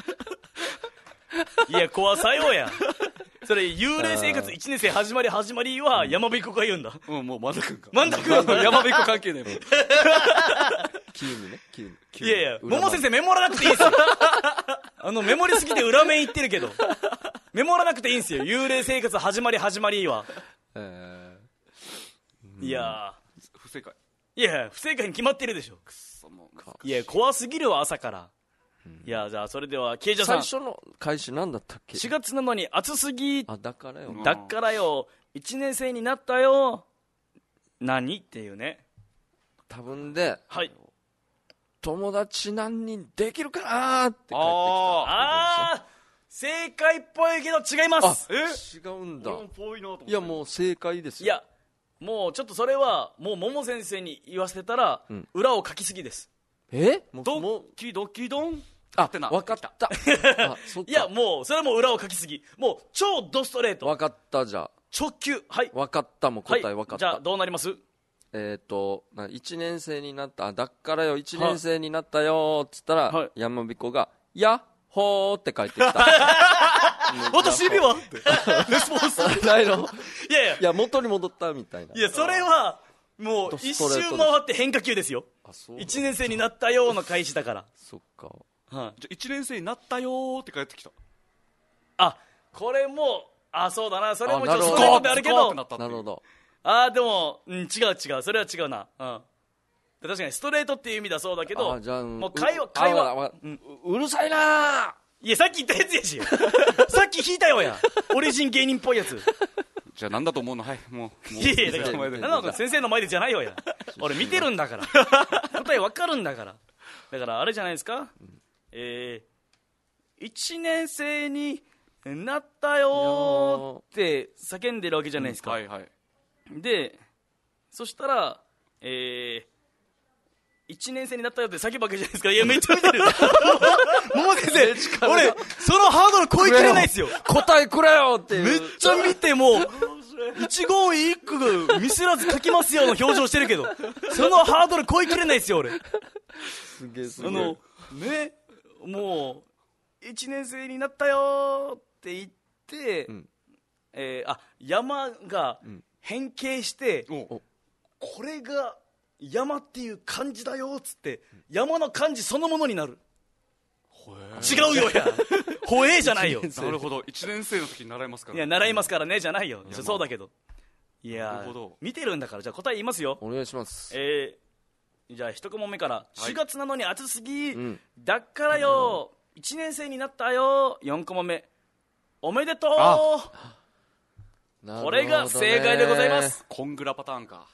S1: いや怖さようや。それ幽霊生活いちねん生始まり始まりは山彦が言うんだ。
S2: うん、もう万太くんか。
S1: 万太くんは
S2: 山彦関係ないもん。
S3: 急にね、急に。
S1: いやいや、桃先生メモらなくていいですよ。あのメモりすぎて裏面言ってるけど、メモらなくていいんですよ。幽霊生活始まり始まりは。えー、いや
S2: ー、不正解。
S1: いや不正解に決まってるでしょ。くそもう。いや怖すぎるわ朝から。いやじゃあそれではケイジャさん、
S3: 最初の開始なんだったっけ？
S1: しがつなのに暑すぎ。
S3: あ、だからよ。
S1: だからよ。いちねん生になったよ。何っていうね。
S3: 多分で、
S1: はい。
S3: 友達何人できるかなーって帰ってきた。
S1: ああ、正解っぽいけど違います。
S3: え？違うんだ。いやもう正解ですよ。
S1: いやもうちょっとそれはもう桃先生に言わせたら、うん、裏を書きすぎです。
S3: え？
S1: ドッキドキドン。
S3: あ、分かった。
S1: あ、そっか。いやもうそれはもう裏を書きすぎ。もう超ドストレート。
S3: 分かったじゃあ。
S1: 直球。はい。
S3: 分かったもう答え分かった。はい、
S1: じゃあどうなります？
S3: えっといちねん生になった、あ、だっからよいちねん生になったよっつったら、はい、山彦がやっほーって帰ってきた。
S1: 私指はってレスポンス
S3: ないの。
S1: いやいや
S3: いや元に戻ったみたいな。
S1: いやそれはもう一周回って変化球ですよ。いちねん生になったよの開始だから。
S3: そっか。
S2: はい。じゃいちねん生になったよって帰ってきた。
S1: あ、これもあそうだな、それもちょっとスコーってあるけど。
S3: なるほど。
S1: あーでも、うん、違う違う、それは違うな。うん。確かにストレートっていう意味だそうだけど、
S3: じゃあ
S1: もう会話会話
S3: う, う, うるさいなー。
S1: いやさっき言ったやつやし。さっき引いたよや。オリジン芸人っぽいやつ。
S2: じゃあなんだと思うの。はい、もう。
S1: いやいやだからなんだ先生の前でじゃないよや。俺見てるんだから。答えわかるんだから。だからあれじゃないですか。うん、えー、いちねん生になったよーって叫んでるわけじゃないですか。
S2: うん、はいはい。
S1: でそしたら、えー、いちねん生になったよって叫ぶわけじゃないですか。いやめっちゃ見てる。桃先生、俺そのハードル超えきれないですよ。
S3: 答えくれよっていう。
S1: めっちゃ見ても一言一句ミスらず書きますよの表情してるけど、そのハードル超えきれないですよ俺。
S3: すげえすげえ。
S1: あのね、もういちねん生になったよって言って、うん、えー、あ山が、うん変形してこれが山っていう漢字だよっつって山の漢字そのものになる。違うよや。ほえーじゃないよ。
S2: なるほど。いちねん生の時に習いますから、ね、
S1: いや習いますからねじゃないよ。そうだけどいや見てるんだから。じゃあ答え言いますよ。
S3: お願いします。
S1: えー、じゃあ一コマ目から、はい、しがつなのに暑すぎ、うん、だっからよ、うん、いちねん生になったよ。よんコマ目おめでとう。これが正解でございます。
S2: コングラパターンか。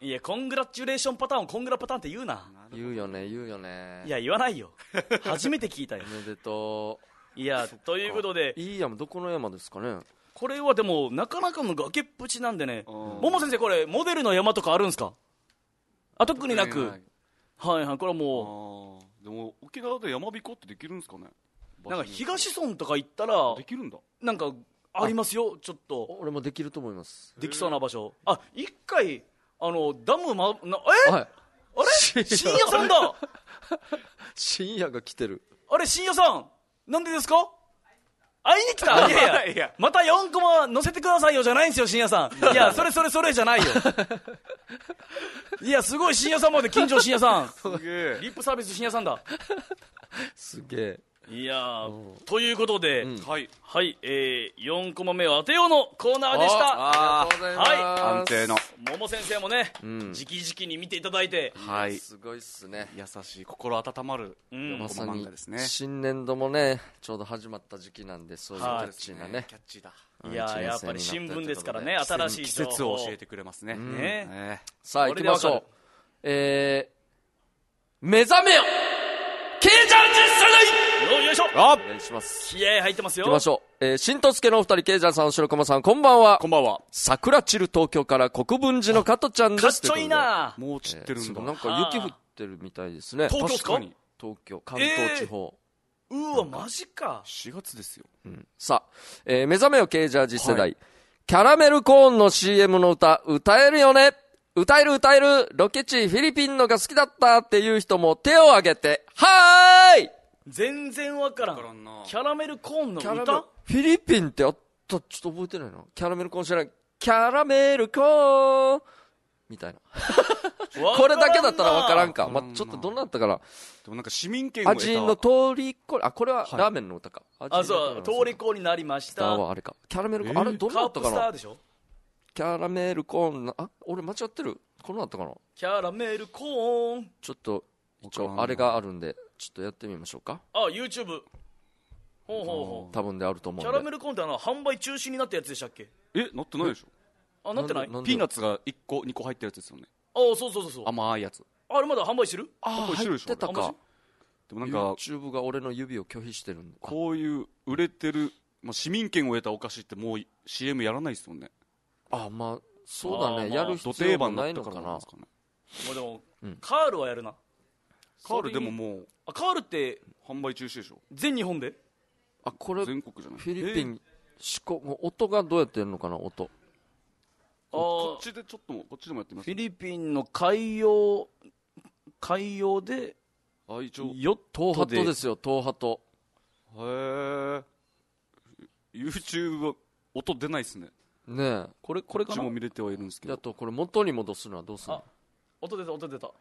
S1: いやコングラチュレーションパターンをコングラパターンって言うな。
S3: 言うよね言うよね。
S1: いや言わないよ初めて聞いたよ。
S3: おめでと
S1: う。いやということで
S3: いい山どこの山ですかね。
S1: これはでもなかなかの崖っぷちなんでね。桃先生これモデルの山とかあるんですか。あ特になく。はいはいこれはも
S2: う。でも沖縄で山彦ってできるんですかね。
S1: なんか東村とか行ったら
S2: できるんだ。
S1: なんかありますよちょっと。
S3: 俺もできると思います。
S1: できそうな場所。あ一回あのダムまなえ、はい、あれ深夜さんだ
S3: 深夜が来てる。
S1: あれ深夜さんなんでですか。会いに来た。いやいやいやまたよんコマ乗せてくださいよじゃないんですよ深夜さん。いやそれそれそれじゃないよいやすごい深夜さんまで近所深夜さんすげえリップサービス深夜さんだ
S3: すげえ。
S1: いやということで、うん、はい、はい、えー、よんコマ目を当てようのコーナーでした。
S3: あありがとうございます。はい、
S2: 安定の
S1: 桃先生もね、うん、直々に見ていただいて、
S3: はい、すごいっすね。
S2: 優しい心温まるよんコマ漫画ですね。
S3: 新年度もねちょうど始まった時期なんでそういうキャッチーなね、
S2: キャッチーだ。
S1: いややっぱり新聞ですからね新しい
S2: 季節を教えてくれますね。
S3: うん
S2: ね
S3: えー、さあ行きましょう。えー、目覚めよケイジャージ世代。
S1: よいしょ。
S3: お願いします。
S1: 気合入ってますよ。
S3: 行きましょう。えー、新とすけのお二人、ケイジャーさん、白駒さん、こんばんは。
S2: こんばんは。
S3: 桜散る東京から国分寺の加トちゃんです。
S1: かっちょいいな。
S2: もう散ってるんだ。
S3: えー、なんか雪降ってるみたいですね。
S1: 東京ですか。
S3: 東京、関東地方。
S1: えー、うわ、マジか。
S2: しがつですよ。
S3: うん、さあ、えー、目覚めよケイジャージ世代、はい。キャラメルコーンの シーエム の歌、歌えるよね。歌える歌える。ロケ地フィリピンのが好きだったっていう人も手を挙げて、はーい。
S1: 全然わからん。キャラメルコーンの歌？
S3: フィリピンってあった、ちょっと覚えてないな。キャラメルコーン知らない。キャラメルコーンみたいな。これだけだったらわからんか。まあ、ちょっとどんなだったかな。
S2: でもなんか市民権を得た。
S3: 味の通りこあ、これはラーメンの歌か。
S1: はい、あ、そう、通りこになりました。
S3: はあれか。キャラメルコーン、えー、あれどんなだったかな。
S1: カープスターでしょ。
S3: キャラメルコーン、あ、俺間違ってる。こんなだったかな。
S1: キャラメルコーン。
S3: ちょっと、一応あれがあるんで。ちょっとやってみましょうか。
S1: あ、YouTube。ほうほうほ
S3: う。多分であると思うんで。
S1: キャラメルコーンってあの販売中止になったやつでしたっけ？
S2: え、なってないでし
S1: ょ。あ、なってない。
S2: ピーナッツがいっこにこ入ってるやつですよね。
S1: あ、そうそうそうそう。
S2: 甘いやつ。
S1: あれまだ販売してる？
S3: あ、入ってたか。
S2: でもなんか
S3: YouTube が俺の指を拒否してるんで。
S2: こういう売れてる、まあ、市民権を得たお菓子ってもう シーエム やらないですもんね。
S3: あ、まあそうだね。やる必要もないのかな。も
S1: うでも、うん、カールはやるな。
S2: カールでももう
S1: あ、カールって
S2: 販売中止でしょ。
S1: 全日本で。
S3: あ、これ
S2: 全国じゃない。
S3: フィリピン、四国、音がどうやってやるのかな。音。
S2: あ、こっちでちょっとこっちでもやってみます。
S1: フィリピンの海洋海洋で
S2: あ、一応
S3: ヨットハトですよ。東ハト。
S2: へえ。YouTube は音出ないですね。
S3: ねえ、
S1: これこれかな。
S2: こっちも見れてはいるんですけど。
S3: あとこれ元に戻すのはどうするの。
S1: 音出た音出た。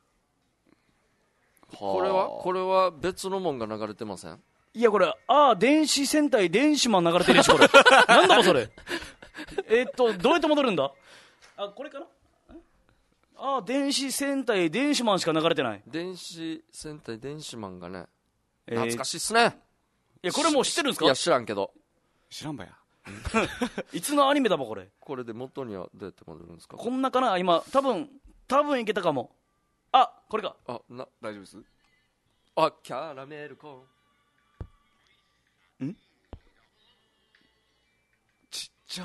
S3: これはこれは別のもんが流れてません？
S1: いやこれあー電子戦隊電子マン流れてるしこれなんだもそれえっとどうやって戻るんだ。あ、これかな。あー電子戦隊電子マンしか流れてない。
S3: 電子戦隊電子マンがね、懐かしいっすね。
S1: いやこれもう知ってるんですか。
S3: いや知らんけど。
S2: 知らんばや
S1: いつのアニメだばこれ。
S3: これで元にはどうやって戻るんですか。
S1: こんなかな。今多分多分いけたかも。あ、これか。
S3: あ、な、
S2: 大丈夫です。
S3: あ、キャラメルコ
S1: ーン。ん？
S2: ちっちゃ。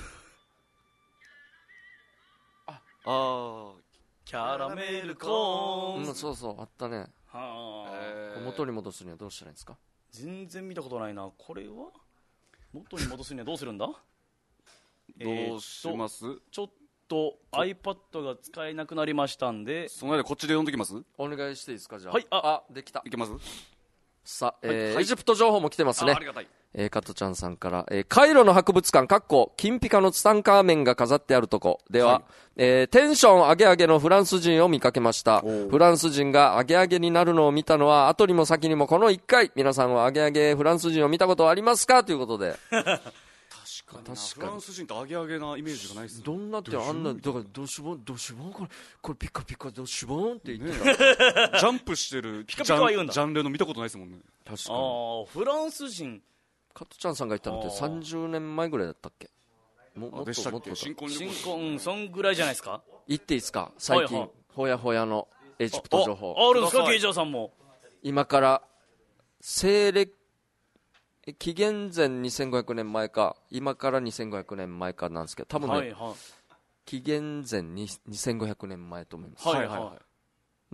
S2: あ、あ
S1: キャラメルコーン。
S3: うん、そうそうあったね。
S1: は
S3: あ。元に戻すにはどうしたらいいんですか。
S1: 全然見たことないな。これは元に戻すにはどうするんだ。
S2: どうします？
S1: ちょっと iPad が使えなくなりましたんで、
S2: その間こっちで読んできます。
S3: お願いしていいですか。じゃあ、
S1: はい、あ
S3: あ、できた。
S2: いけます。
S3: さあ、えー
S2: はい、
S3: エジプト情報も来てますね。
S2: あ、ありがたい。
S3: えー、加トちゃんさんから、えー、カイロの博物館かっこ金ピカのツタンカーメンが飾ってあるとこでは、はい、えー、テンション上げ上げのフランス人を見かけました。フランス人が上げ上げになるのを見たのは後にも先にもこのいっかい。皆さんは上げ上げフランス人を見たことはありますかということで
S2: 確かにフランス人ってアゲアゲなイメージがないですね。
S3: どんなってあんなだからドシュボンドシュボンこれこれピカピカドシュボンって言ってた、
S2: ね、ジャンプしてる
S1: ピカピカは言うんだ。
S2: ジャンルの見たことないですもんね。
S3: 確かに。
S1: ああ、フランス人。
S3: 加トちゃんさんが言ったのってさんじゅうねんまえぐらいだったっけ。 ももっともっと
S2: 新婚
S1: 新婚、うん、そんぐらいじゃないですか。
S3: 言っていいですか最近、はいはい、ほやほやのエジプト情報
S1: あ, あるんですかゲイジャーさんも。
S3: 今から西暦紀元前にせんごひゃくねんまえか今からにせんごひゃくねんまえかなんですけど多分ね、はいはい、紀元前にせんごひゃくねんまえと思います、はいはいはい、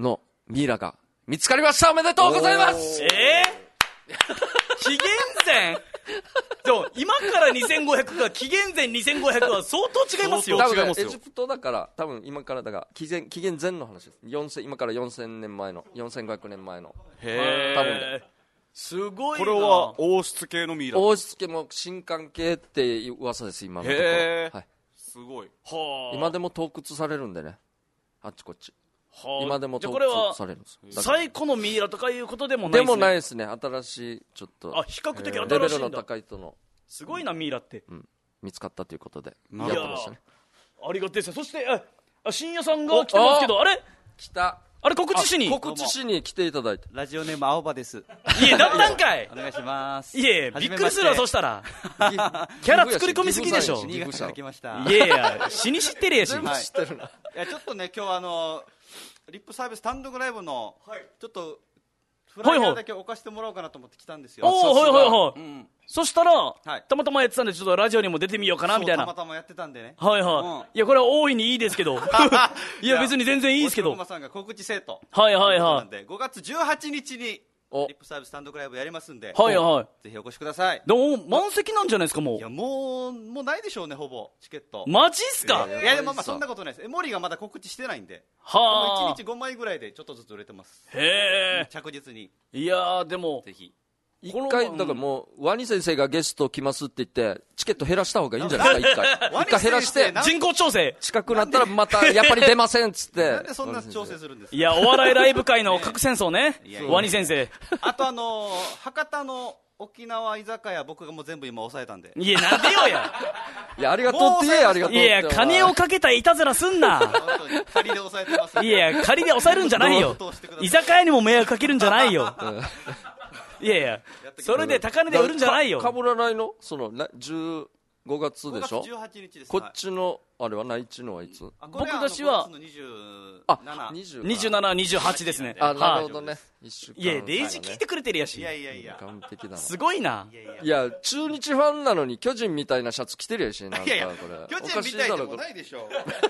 S3: のミイラが見つかりました。おめでとうございます。
S1: えー、紀元前でも今からにせんごひゃくか紀元前にせんごひゃくは相当違いますよ。
S3: 多分、ね、エジプトだから多分今からだから紀元、紀元前の話です。よんせん今からよんせんねんまえのよんせんごひゃくねんまえの
S1: へ
S3: 多分です
S1: ごいな。
S2: これは王室系のミイラ。
S3: 王室系も神官系って噂です今のところ。
S2: へー、
S3: はい、
S2: すごい。
S3: は今でも盗掘されるんでねあっちこっち。は今でも盗
S1: 掘
S3: されるんです。
S1: 最古のミイラとかいうことでもないですね。
S3: でもないですね。新しいちょっと
S1: あ比較的新しいんだ。
S3: レベルの高いとの
S1: すごいなミイラって、
S3: うん、見つかったということで
S1: やってましたね。ありがたいですね。そしてああ深夜さんが来てますけどあれ
S3: 来た
S1: あれ告知しに
S3: 告知しに来ていただいて
S9: ラジオネーム青葉です。
S1: いえだったんかい
S9: お願いします。
S1: いえびっくりするわそしたらキャラ作り込みすぎでしょ。
S9: 新潟から来ました。
S1: いやいや死に知ってるやし
S3: 全部知ってるな、
S9: はい、いやちょっとね今日あのリップサービス単独ライブの、はい、ちょっとフライヤーだけ置かせてもらおうかなと思って来たんですよ。
S1: おおはいはいはい、うん、そしたら、はい、たまたまやってたんでちょっとラジオにも出てみようかなみたいな。
S9: たまたまやってたんでね。
S1: はいはい、うん、いやこれは大いにいいですけどいや別に全然いいですけど。
S9: 大島さんが告知せえと。
S1: はいはいはい。
S9: ごがつじゅうはちにちにリップサービス単独ライブやりますんで、
S1: はいはい、
S9: ぜひお越しください。
S1: でも満席なんじゃないですかもう。
S9: いやもうもうないでしょうねほぼチケット。
S1: マジっすか。
S9: いやでもまあそんなことないです。エモリがまだ告知してないんで。
S1: はあ。
S9: いちにちごまいぐらいでちょっとずつ売れてます。
S1: へえ。
S9: 着実に。
S1: いやでも
S9: ぜひ。
S3: 一回だからもうワニ先生がゲスト来ますって言ってチケット減らした方がいいんじゃないですか。一回一回減らして
S1: 人口調整
S3: 近くなったらまたやっぱり出ませんっつって
S9: なんでそんな調整するんですか。
S1: いやお笑いライブ界の核戦争ねワニ先生。
S9: あとあの博多の沖縄居酒屋僕がもう全部今抑えたんで。
S1: いやなんでよや
S3: いやありがとうって言えありがとうって。
S1: いや金をかけたいたずらすんな
S9: 仮で抑えてます。
S1: いや仮で抑えるんじゃないよ居酒屋にも迷惑かけるんじゃないよいやいやそれで高値で売るんじゃないよ。
S3: かぶらないのそのじゅうごがつでしょ。
S9: ごがつじゅうはちにちです。
S3: こっちのあれは内地のはいつ。
S1: 僕たちは
S3: あ
S1: にじゅうなな、にじゅうはちですね。
S3: あなるほどね。
S1: いやデイジ聞いてくれてるやし。
S9: いやいやいや
S3: 完璧だな。
S1: すごいな。
S3: いや中日ファンなのに巨人みたいなシャツ着てるやし。なんかこれ
S9: いやいや巨人みたいでもないでしょ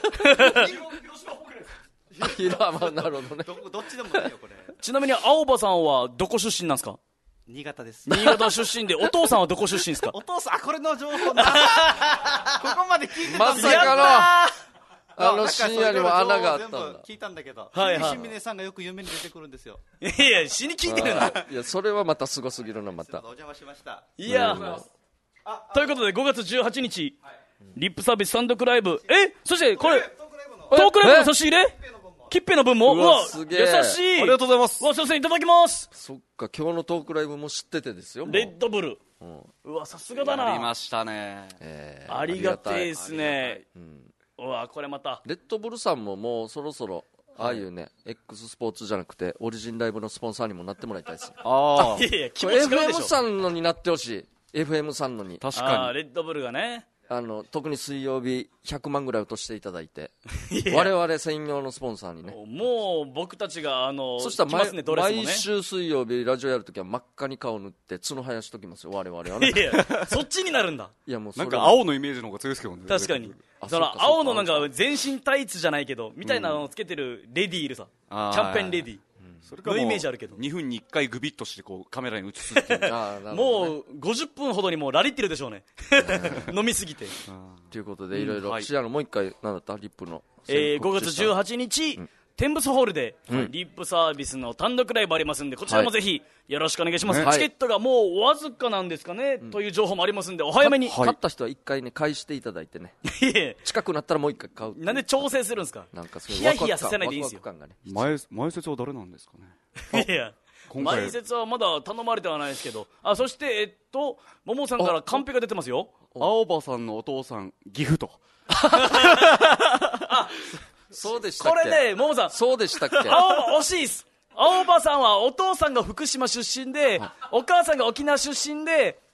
S3: いやまあなるほどね。
S9: どどっちでもないよこれ。
S1: ちなみに青葉さんはどこ出身なんですか。
S9: 新潟です。
S1: 新潟出身でお父さんはどこ出身ですか。
S9: お父さんあこれの情報なここまで聞いてたんだ。
S3: まさかのあの深夜にも穴があったんだ。
S9: 聞いたんだけど、
S1: はいはい、
S9: 清水さんがよく夢に出てくるんですよ。
S1: いや死に聞いてるな。
S3: いやそれはまたすごすぎるなまた。
S9: お邪魔しました。
S1: いやということでごがつじゅうはちにち、はい、リップサービス単独ライブ。えそしてこれトークライブの差し入れキッペの分も。うわ
S3: すげえ
S1: 優しい。
S2: ありがとうございます。
S1: うわすいませんいただきます。
S3: そっか今日のトークライブも知っててですよ。
S1: レッドブル、うん、うわさすがだな。
S2: ありましたね、
S3: えー、
S1: ありがたいですね。うん、うわこれまた
S3: レッドブルさんももうそろそろああいうね、はい、X スポーツじゃなくてオリジンライブのスポンサーにもなってもらいたいですね。
S1: ああいやいや気持ち違うでしょ。
S3: エフエム さんのになってほしい。 エフエム さんのに。
S1: 確かにレッドブルがね
S3: あの特に水曜日ひゃくまんぐらい落としていただいて我々専用のスポンサーにね。
S1: もう僕たちがあの
S3: そしたら毎、
S1: ね、
S3: 毎週水曜日ラジオやるときは真っ赤に顔塗って角生やしときますよ我々はね。
S1: いやそっちになるんだ。
S3: いやもう
S2: なんか青のイメージの方が強いですけどね。
S1: 確かにその青のなんか全身タイツじゃないけどみたいなのをつけてるレディーいるさ、うん、キャンペーンレディーそれかのイメージあるけど
S2: にふんにいっかいグビッとしてこうカメラに映すっていう
S3: あ、ね、
S1: もうごじゅっぷんほどにもうラリってるでしょうね飲みすぎて
S3: ということでいろいろシアのもう一回何だったリップの、
S1: えー、ごがつじゅうはちにち、うん、天仏ホールで、うん、リップサービスの単独ライブありますんでこちらもぜひよろしくお願いします、はい、チケットがもうわずかなんですかね、うん、という情報もありますんでお早めに、
S3: はい、買った人は一回ね返していただいてね近くなったらもう一回買う。
S1: なんで調整するんですか。なんかそういうヒヤヒヤさせないでいいんですよ。
S2: ね、前, 前説は誰なんですか
S1: ね。いや前説はまだ頼まれてはないですけど。あそしてえっとももさんからカンペが出てますよ。
S2: 青葉さんのお父さん岐阜と
S3: そうでしたっけ。
S1: これねももさん
S3: そうでしたっけ。青
S1: 葉惜しいっす。青葉さんはお父さんが福島出身で、はい、お母さんが沖縄出身で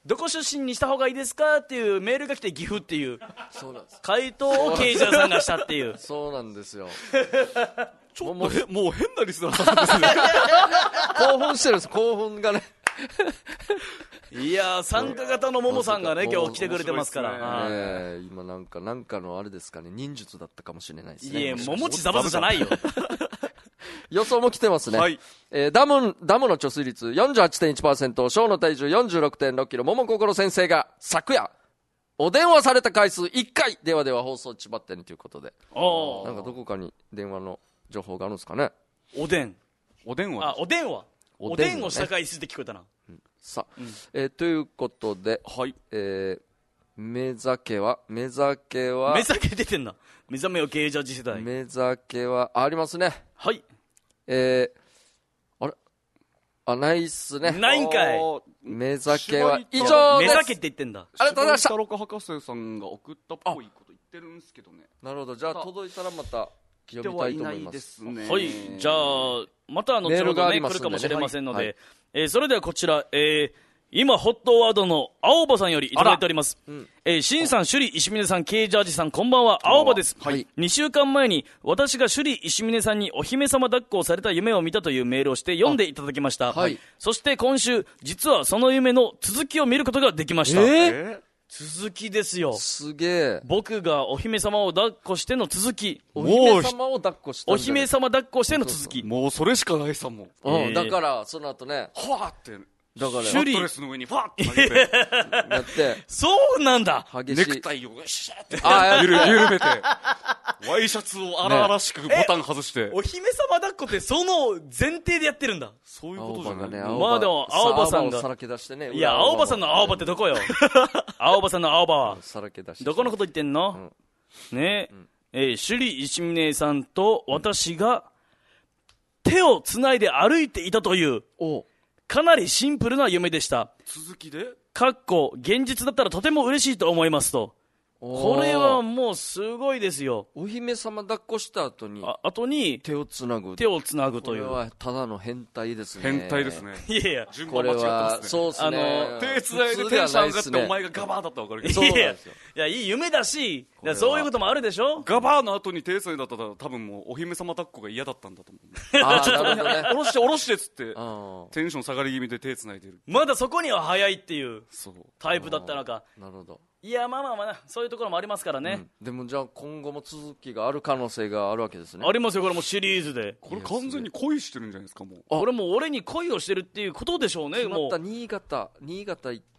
S1: どこ出身にした方がいいですかっていうメールが来て岐阜っていう
S3: そうなんです。
S1: 回答をケイジャーさんがしたっていう
S3: そうなんですよ。
S2: ちょっとへもう変なリスナーさんですね。
S3: 興奮してるんです、興奮がね。
S1: いやー、参加型のももさんがね今日来てくれてますから、
S3: ねえ今なんかなんかのあれですかね、忍術だったかもしれないですね。
S1: いや、ももちザバズじゃないよ。
S3: 予想も来てますね、
S2: はい。
S3: えーダムダムの貯水率 よんじゅうはちてんいちパーセント、 小の体重 よんじゅうろくてんろっキロ、桃心先生が昨夜お電話された回数いっかい、ではでは放送ちばってにということで、
S1: お
S3: なんかどこかに電話の情報があるんですかね。
S1: おでん
S2: お電話。
S1: あおでんはおでんをした回数って聞こえたな。
S3: さあ、えーということで、
S2: はい。
S3: えー、目酒は目酒は
S1: 目酒出てんな。目覚めよケイジャー次世代。
S3: 目酒はありますね。
S1: はい。
S3: えー、あれあ、ないっすね。
S1: ないんかい。
S3: 目酒は以上です。
S1: 目酒って言ってんだ。
S3: ありがとうございました。
S2: 太郎博士さんが送ったっぽいこと言ってるんですけどね。
S3: なるほど。じゃあ届いたらまた読みたいと思います。
S2: ね、
S1: はい。じゃあまた後ほどね来るかもしれませんので、はいはい、えー、それではこちら、えー、今ホットワードの青葉さんよりいただいております。うん、えー、シンさん、シュリ石峰さん、ケイジャージさん、こんばんは。青葉です。はい。にしゅうかんまえに私がシュリ石峰さんにお姫様抱っこをされた夢を見たというメールをして読んでいただきました。はい。そして今週実はその夢の続きを見ることができました。えー、続きですよ。
S3: すげえ。
S1: 僕がお姫様を抱っこしての続き。
S3: お姫様を抱っこしたんだ、ね、
S1: お姫様抱っこしての続き。
S2: もうそれしかないさもん。
S3: うん、えー、だからその後ね、
S2: はーって。
S3: だから
S2: シュリマットレスの上にファーって投げて
S3: やって
S1: そうなんだ。
S2: ネクタイをシャーってあゆる緩めてワイシャツを荒々しくボタン外して、ね、
S1: お姫様抱っこってその前提でやってるんだ。
S2: そういうことじゃない、
S3: ね、
S1: まあでも青葉さんが
S3: さらけ出してね。
S1: いや青葉さんの青葉ってどこよ。青葉さんの青葉は
S3: さらけ出して
S1: どこのこと言ってんの、うん、ね、うんえー、シュリ石峰さんと私が手をつないで歩いていたという、おかなりシンプルな夢でした。
S2: 続きで
S1: かっこ現実だったらとても嬉しいと思いますと。これはもうすごいですよ。
S3: お姫様抱っこした後に
S1: あ後に
S3: 手をつなぐ
S1: 手をつなぐという。
S3: これはただの変態ですね。
S2: 変態ですね。
S1: いやいや
S2: 順番間違ってますね。
S3: そうですね。
S2: あの手つないでテンション上がってお前がガバーだったら分かるけど。
S1: そうなんですよ。いやいい夢だし、だそういうこともあるでしょ。
S2: ガバーの後に手つないだったら多分もうお姫様抱っこが嫌だったんだと思う。
S3: ああなるほどね。
S2: 下ろして下ろしてっつってテンション下がり気味で手つないでる。
S1: まだそこには早いっていうタイプだったのか。
S3: なるほど。
S1: いやまあまあまあそういうところもありますからね、
S3: うん、でもじゃあ今後も続きがある可能性があるわけですね。
S1: ありますよ。これもシリーズで
S2: これ完全に恋してるんじゃないですか。もう
S1: これもう俺に恋をしてるっていうことでしょうね。
S3: もう新潟新潟行って、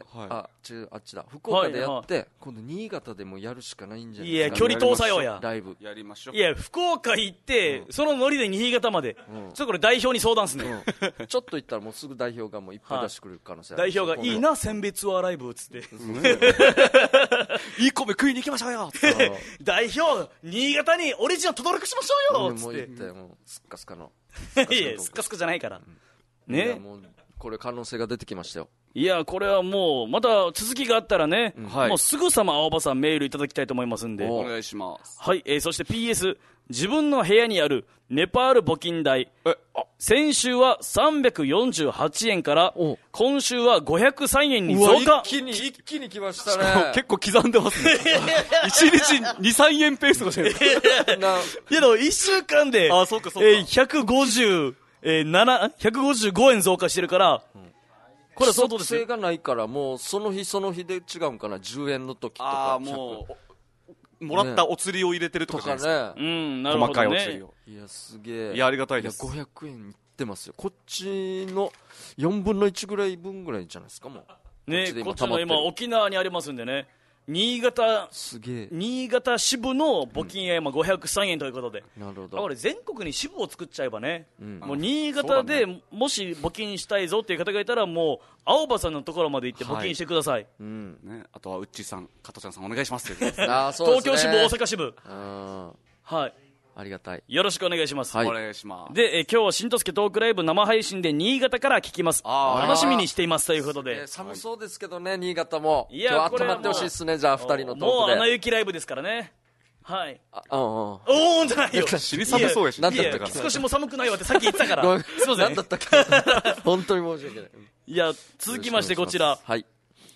S3: はい、あ違うあっちだ福岡でやって、はいはい、今度新潟でもやるしかないんじゃないですか。
S1: いや距離遠さよや
S3: ライブ
S2: やりましょう。
S1: いや福岡行って、うん、そのノリで新潟まで、うん、ちょっとこれ代表に相談すね、
S3: うん、ちょっと行ったらもうすぐ代表がもういっぱい出してくれる可能性ある、
S1: はい、代表がいいな選別ツアーライブっつって
S2: いい米食いに行きましょうよ
S1: 代表新潟にオリジナル届くしましょうよっつって、もう
S3: 行ったよもうすっかすかの
S1: いやすっかすかじゃないから、うん、ね
S3: もうこれ可能性が出てきましたよ。
S1: いやこれはもうまた続きがあったらね、うんはい、もうすぐさま青葉さんメールいただきたいと思いますんで
S2: お願いします。
S1: はい、えー、そして ピーエス 自分の部屋にあるネパール募金台、え先週はさんびゃくよんじゅうはちえんから今週はごひゃくさんえんに増加。
S3: 一気に一気に来ましたね。
S2: 結構刻んでますねいちにちに、さんえんペースとかしてる
S1: いやでもいっしゅうかんで
S2: あそうかそうか、
S1: えー、ひゃくごじゅうなな、ひゃくごじゅうごえん増加してるから、うん、これは相当ですよ。
S3: 規則性がないからもうその日その日で違うんかな。じゅうえんの時とか。
S2: あもうもらったお釣りを入れてるとかじゃないですか、
S1: ね、うんなるほどね。
S2: 細かいお釣りを。
S3: いやすげえ。
S2: いやありがたいです。
S3: いやごひゃくえんいってますよ。こっちのよんぶんのいちぐらい分ぐらいじゃないですかもう
S1: ね。こっちの今沖縄にありますんでね。新潟
S3: すげえ
S1: 新潟支部の募金は今ごひゃくさんえんということで、
S3: うん、なるほど。
S1: これ全国に支部を作っちゃえばね、うん、もう新潟でもし募金したいぞっていう方がいたらもう青葉さんのところまで行って募金してください、はい
S3: うん
S2: ね、あとはうっちーさん加トちゃんさんお願いします
S3: あそうですね、
S1: 東京支部大阪支部
S3: あ
S1: はい
S3: ありがたい。
S1: よろしくお願いします。
S2: はい、お願いします。
S1: で、え今日はしんとすけトークライブ生配信で新潟から聞きます。楽しみにしていますということで、
S3: えー、寒そうですけどね新潟も。
S1: いや
S3: 今日温まってほしいですね。じゃあふたりのトークで
S1: もうアナ雪ライブですからね。はい。
S3: ああお
S1: ーんじゃないよ。
S2: 死に寒そうやし。
S3: なんだったか
S1: 少しも寒くないわってさっき言ってたから。すいません。
S3: なんだったか。本当に申し訳ない。
S1: いや続きましてこちら。
S3: はい。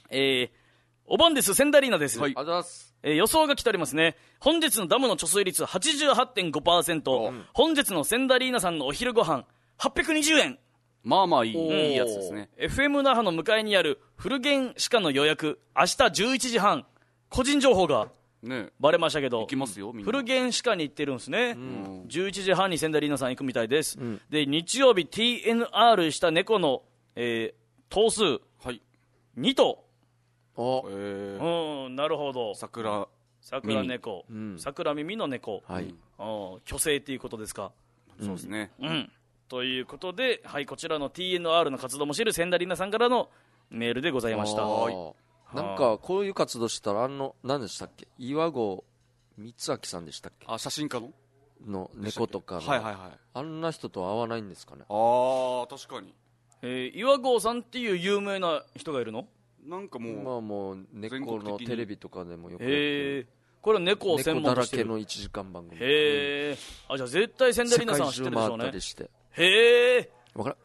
S1: えー、おばんです、センダリーナです。
S3: はい、ありがとうございます。
S1: えー、予想が来ておりますね。本日のダムの貯水率 はちじゅうはちてんごパーセント、うん、本日のセンダリーナさんのお昼ご飯はっぴゃくにじゅうえん。
S2: まあまあいい、うん、いいやつですね。
S1: エフエム 那覇の向かいにある古源歯科の予約、明日じゅういちじはん、個人情報がバレましたけど、
S2: 行きますよみんな。
S1: 古源歯科に行ってるんですね、うん、じゅういちじはんにセンダリーナさん行くみたいです、うん、で日曜日 ティーエヌアール した猫の、えー、頭数、
S2: はい、
S1: に頭。
S2: お、え
S1: ー、うん、なるほど。
S2: 桜
S1: 桜猫、うん、桜耳の猫、
S3: はい、
S1: 虚勢っていうことですか。
S2: そうですね、
S1: うん、うん、ということで、はい、こちらの ティーエヌアール の活動も知るセンダリーナさんからのメールでございました。はい、
S3: なんかこういう活動したら、あの何でしたっけ、岩合光明さんでしたっけ、
S2: あ、写真家の
S3: の猫とかの、
S2: はいはいはい、
S3: あんな人と会わないんですかね。
S2: ああ、確かに、
S1: えー、岩合さんっていう有名な人がいるの？
S2: なんかもう、
S3: まあ、もう猫のテレビとかでもよくやって
S1: る、これは猫を専門としてる
S3: 猫だらけのいちじかん番組。
S1: へえ、あ、じゃあ絶対センダリーナさんは知ってるでしょうね。
S3: 世界中回ったりして、
S1: へえ、
S3: わからん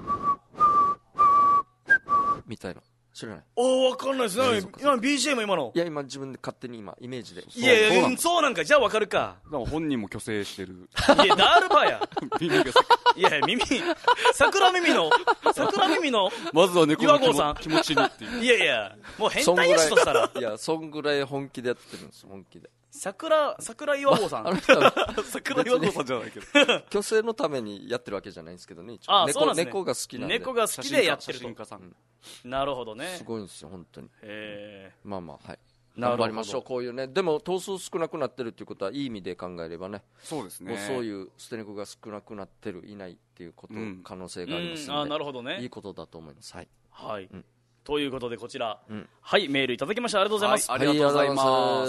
S3: みたいな、知らない。
S1: ああ、わかんないですね。今 ビージーエム 今の。
S3: いや、今自分で勝手に今イメージで。
S1: いやいや、そうなんか、じゃあわかるか。
S2: だから本人も虚勢してる。
S1: いや、ダールバーや。
S2: 耳が
S1: いやいや、耳、桜耳の、桜耳の、
S2: まずは猫の
S1: 気持
S2: 気持ちにっていう。
S1: いやいや、もう変態やしとしたら。
S3: いや、そんぐらい本気でやってるんです、本気で。
S1: 桜、桜岩合さん。
S2: 桜岩合さんじゃないけど。
S3: 虚勢のためにやってるわけじゃないんですけどね、一応。
S1: ああ、そうなんですね。
S3: 猫が好きなんで。
S1: 猫が好きでやってると。
S2: 写真家さん。
S1: なるほどね。
S3: すごいんですよ、本当に。
S1: へえ。
S3: まあまあ、はい。頑張りましょう、こういうね。でも、頭数少なくなってるっていうことは、いい意味で考えればね。
S2: そうですね。
S3: もうそういう捨て猫が少なくなってる、いないっていうこと、可能性がありますので。
S1: ああ、なるほどね。
S3: いいことだと思います。はい。
S1: はい。ということで、こちら、うん、はい、メールいただきました。ありがとうございます。
S2: はい、ありがとうございます。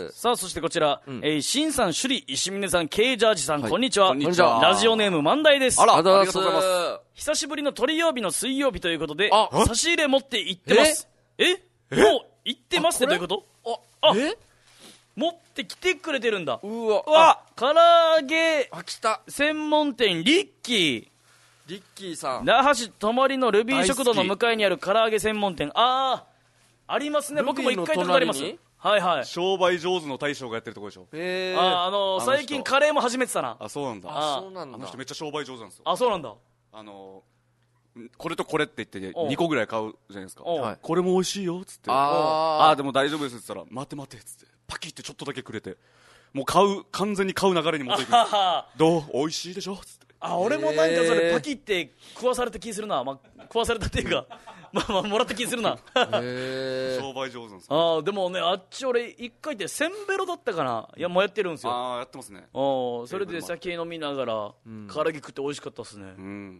S1: さあ、そしてこちら、うん、えー、しんさん、しゅり、石峰さん、K ジャージさん、はい、こんにちは。
S2: こんにちは。
S1: ラジオネーム、万代です。
S2: あら、ありがとうございます。
S1: 久しぶりの鳥曜日の水曜日ということで、差し入れ持って行ってます。ええもう、行ってますってどういうことあ、あえ持ってきてくれてるんだ。
S3: うわ、
S1: うわ、唐揚げ、
S3: あ、来た。
S1: 専門店、リッキー。
S3: リッキーさん。
S1: 那覇市泊りのルビー食堂の向かいにある唐揚げ専門店。あー、ありますね。僕も一回とかあります。はいはい。
S2: 商売上手の大将がやってるところでしょ。
S1: へー。あ、あのー、最近カレーも始めてたな。
S2: あ、そうなんだ。
S3: あ、そうなんだ。
S2: あの人めっちゃ商売上手なんですよ。
S1: あ、そうなんだ。
S2: あのー、これとこれって言ってにこぐらい買うじゃないですか。
S1: はい。
S2: これも美味しいよっつって。
S3: あ
S2: あ、でも大丈夫ですって言ったら、待て待てっつってパキってちょっとだけくれて、もう買う、完全に買う流れに持っていく。どう？美味しいでしょっつって。
S1: あ、俺もなんかそれパキって食わされた気するな。まあ、食わされたっていうかまあまあもらった気するな。
S3: へ
S2: 商売上手なんです
S1: よ。あ、でもね、あっち俺一回ってセンベロだったかな。いや、もうやってるんですよ。
S2: ああ、やってますね。
S1: あ、それで酒飲みながら唐揚げ食って美味しかったっすね。
S2: うん、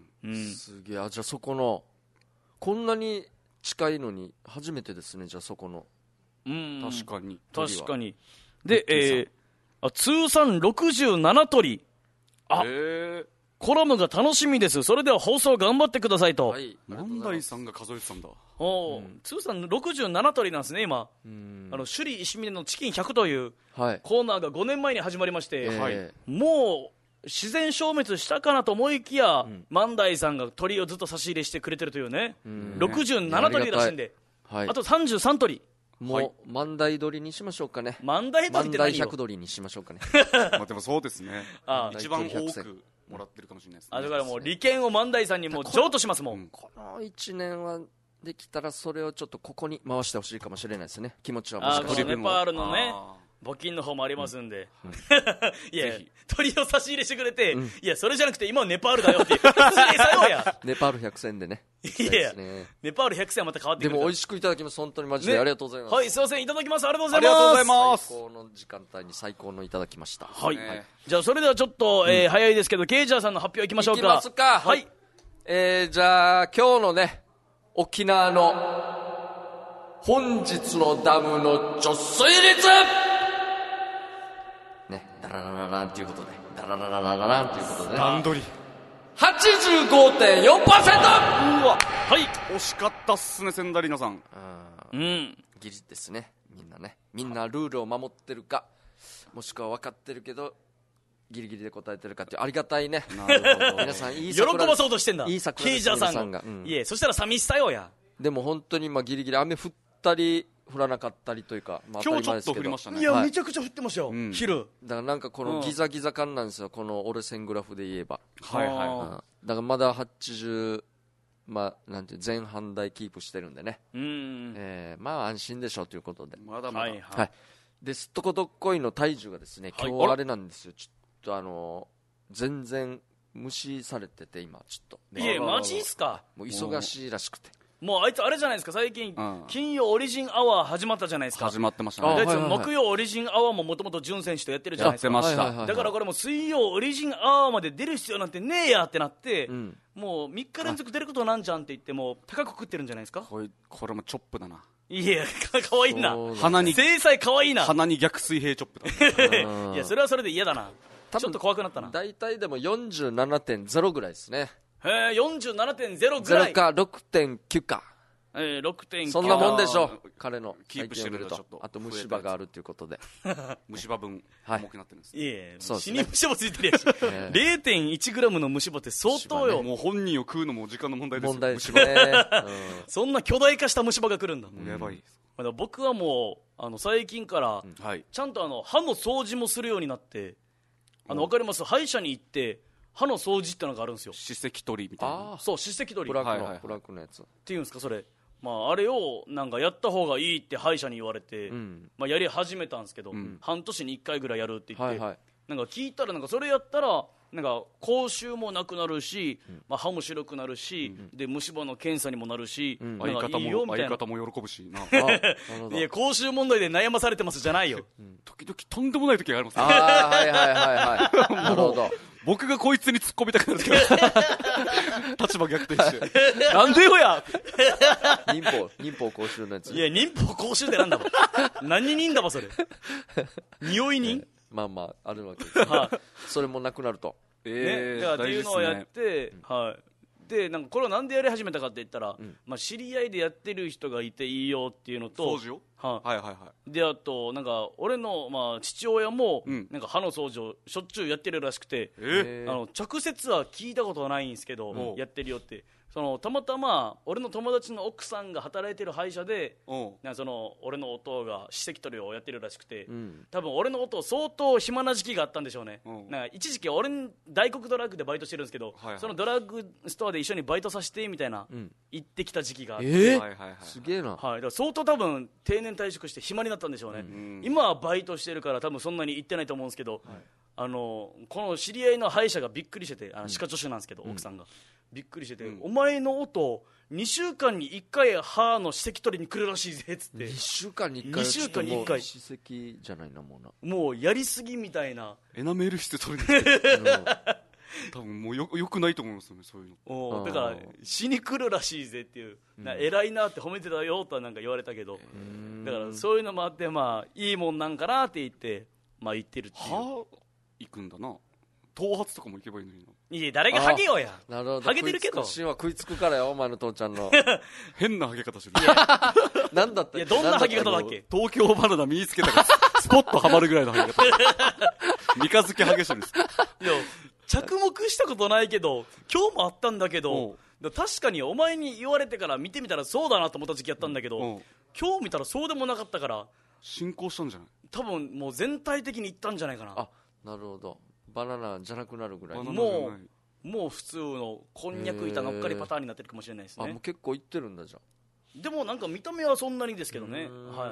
S3: うん、すげえ。あ、じゃあそこのこんなに近いのに初めてですね。じゃあそこの、
S1: うん、
S2: 確かに
S1: 確かに。で、えー、あ、通算ろくじゅうなな鳥。あ、
S2: えー、
S1: コラムが楽しみです。それでは放送頑張ってくださいと。
S3: はい、
S2: 万代さんが数えてたんだ。
S1: お、うん、通算ろくじゅうなな鳥なんですね今。うん、あの首里石峰のチキンひゃくというコーナーがごねんまえに始まりまして、
S3: はい、
S1: もう自然消滅したかなと思いきや、うん、万代さんが鳥をずっと差し入れしてくれてるというね、うん、ろくじゅうなな鳥らしいんで、
S3: はい、
S1: あとさんじゅうさん鳥。
S3: もう、はい、万代鳥にしましょうかね。
S1: 万代鳥って何よ。
S3: 万代百鳥にしましょうかね。
S2: まあでもそうですね。あ、一番多くもらってるかもしれないですね。
S1: あ、だからもう利権を万代さんにもう譲渡しますもん。
S3: このいちねんはできたらそれをちょっとここに回してほしいかもしれないですね。気持ちはもしか
S1: したら。ネパールのね募金の方もありますんで、うん、いや鳥を差し入れしてくれて、うん、いやそれじゃなくて今はネパールだよっていう失礼さよや。
S3: ネパール百選でね。
S1: いやいや、ね、ネパール百選はまた変わってくる。
S3: でも美味しくいただきます。本当にマジで、ね、ありがとうございます。
S1: はい、すいません、いただきます。ありがとうございます。
S2: ありがとうございます。
S3: 最高の時間帯に最高のいただきました。
S1: はい、はい、じゃあそれではちょっと、えーうん、早いですけどケイジャーさんの発表いきましょうか。
S3: いきますか。
S1: はい、
S3: えー、じゃあ今日のね沖縄の本日のダムの貯水率ね、ダラララランということで、ダララララランということでね、
S2: 段取り
S3: はちじゅうごてんよんパーセント。 う
S2: わ、はい、惜しかったっすね、センダリーナさん。
S1: うん、
S3: ギリですね。みんなね、みんなルールを守ってるか、もしくは分かってるけどギリギリで答えてるかっていうありがたいね。
S2: なるほど。
S3: 皆さんいい
S1: 喜ばそうとしてんだ。
S3: いい桜
S1: ケイジャーさんが、うん、いえ、そしたら寂しさよや。
S3: でも本当に今ギリギリ雨降っったり降らなかったりというか、まあ、
S2: 今日ちょっと降りましたね。
S1: いや、
S3: はい、
S1: めちゃくちゃ降ってましたよ、うん、昼
S3: だからなんかこのギザギザ感なんですよ、この折れ線グラフで言えば、
S2: はいはいはい、
S3: うん、だからまだはちじゅう、まあ、なんて前半台キープしてるんでね、うん、えー、まあ安心でしょうということで、
S2: まだまだ、はいはい
S3: はい、ですっとこどっこいの体重がですね、今日あれなんですよ、ちょっとあのー、全然無視されてて今ちょっと、
S1: ね、いえマジっすか、
S3: もう忙しいらしくて、
S1: もうあいつあれじゃないですか、最近、うん、金曜オリジンアワー始まったじゃないですか。
S2: 始まってましたね。
S1: あいつ木曜オリジンアワーももともと潤選手とやってるじゃないですか。
S2: やってました。
S1: だからこれもう水曜オリジンアワーまで出る必要なんてねえやってなって、うん、もうみっか連続出ることなんじゃんって言っても高く食ってるんじゃないですか。
S2: これ、これもチョップだな。
S1: いや、かわいいな。
S2: 鼻に
S1: 制裁かわいいな。
S2: 鼻に逆水平チョップ
S1: だ。いや、それはそれで嫌だな。ちょっと怖くなったな。
S3: 大体でも よんじゅうななてんゼロ ぐらいですね。
S1: へえ、よんじゅうななてんゼロ ぐらい。
S3: ゼロか ろくてんきゅう か。
S1: えー、ろくてんきゅう
S3: そんなもんでしょう、彼の
S2: キープしてると。
S3: あと虫歯があるということで
S2: 虫歯分重くなってるんです、
S1: はい、いえ死に虫歯ついてるやつれいてんいちグラムの虫歯って相当よ、
S2: ね、もう本人を食うのも時間の問題ですよ、
S3: 問題ですね、
S1: うん、そんな巨大化した虫歯が来るんだ、
S2: うん、やばい、
S1: まあ、僕はもうあの最近から、うんはい、ちゃんとあの歯の掃除もするようになって、あの分かります、歯医者に行って歯の掃除ってのがあるんですよ、
S2: 歯石取りみたいな、
S1: あそう歯石取り
S3: ブラックの、はいはい、ブラックのやつ
S1: っていうんですか、それまあ、あれをなんかやった方がいいって歯医者に言われて、うんまあ、やり始めたんですけど、うん、半年にいっかいぐらいやるって言って、はいはい、なんか聞いたらなんかそれやったらなんか口臭もなくなるし、うんまあ、歯も白くなるし、うん、で虫歯の検査にもなるし、うん、なんかいいよみたいな、
S2: 相方も喜ぶしな
S1: いや口臭問題で悩まされてますじゃないよ、
S2: うん、時々とんでもない時がありますね、
S3: あはいはいはいはいなるほど
S2: 僕がこいつに突っ込みたくなる時が立場逆転してなんでよや
S3: 忍法忍法口臭のやつ、
S1: いや忍法口臭ってなんだば何人だばそれ匂い人、
S3: まあまああるわけです、はあ、それもなくなると、
S1: えー、ね、だからっていうのをやって、ね、はい、でなんかこれをなんでやり始めたかって言ったら、うんまあ、知り合いでやってる人がいていいよっていうのと、
S2: 掃除を、はあ、はいはいはい
S1: であとなんか俺の、まあ、父親も、うん、なんか歯の掃除をしょっちゅうやってるらしくて、えー、あの直接は聞いたことはないんですけど、うん、やってるよって、そのたまたま俺の友達の奥さんが働いてる歯医者で、なんかその俺の弟が歯石取りをやってるらしくて、うん、多分俺の弟相当暇な時期があったんでしょうね、うん、なんか一時期俺大黒ドラッグでバイトしてるんですけど、はいはい、そのドラッグストアで一緒にバイトさせてみたいな、うん、行ってきた時期があって、
S3: えー、すげえな、
S1: はい、だから相当多分定年退職して暇になったんでしょうね、うん、今はバイトしてるから多分そんなに行ってないと思うんですけど、はい、あのこの知り合いの歯医者がびっくりしてて、あの歯科助手なんですけど、うん、奥さんがびっくりしてて、うん、お前の音にしゅうかんにいっかい歯の歯石取りに来るらしいぜっつって、
S3: にしゅうかんにいっかい、
S1: にしゅうかんにいっかい
S3: 歯石じゃないな、もうな、
S1: もうやりすぎみたいな、
S2: エナメール質取りに来て多分もう よ, よくないと思いますよね、そういうの。
S1: おだから死に来るらしいぜっていう、うん、な偉いなって褒めてたよとはなんか言われたけど、だからそういうのもあって、まあいいもんなんかなって言って、まあ言ってるっていう。
S2: は行くんだな、頭髪とかも行けばいいのにな。
S1: いや誰がハゲようや、
S3: なるほど、
S1: ハゲてるけど
S3: シーンは食いつくからよ、お前の父ちゃんの
S2: 変なハゲ方してる。
S3: なんだったっけ、
S1: いやどんなハゲ方だっけ、
S2: 東京バナナ身につけたからスポッとハマるぐらいのハゲ方三日月ハゲしてるんです。
S1: いや着目したことないけど今日もあったんだけど、確かにお前に言われてから見てみたらそうだなと思った時期やったんだけど、今日見たらそうでもなかったから、
S2: 進行したんじゃない、
S1: 多分もう全体的にいったんじゃないかな。
S3: あ、なるほど、バナナじゃなくなるぐらい、
S1: もうもう普通のこんにゃく板乗っかりパターンになってるかもしれないですね。
S3: あ、もう結構いってるんだ。じゃあ
S1: でもなんか見た目はそんなにですけどね、はいはい、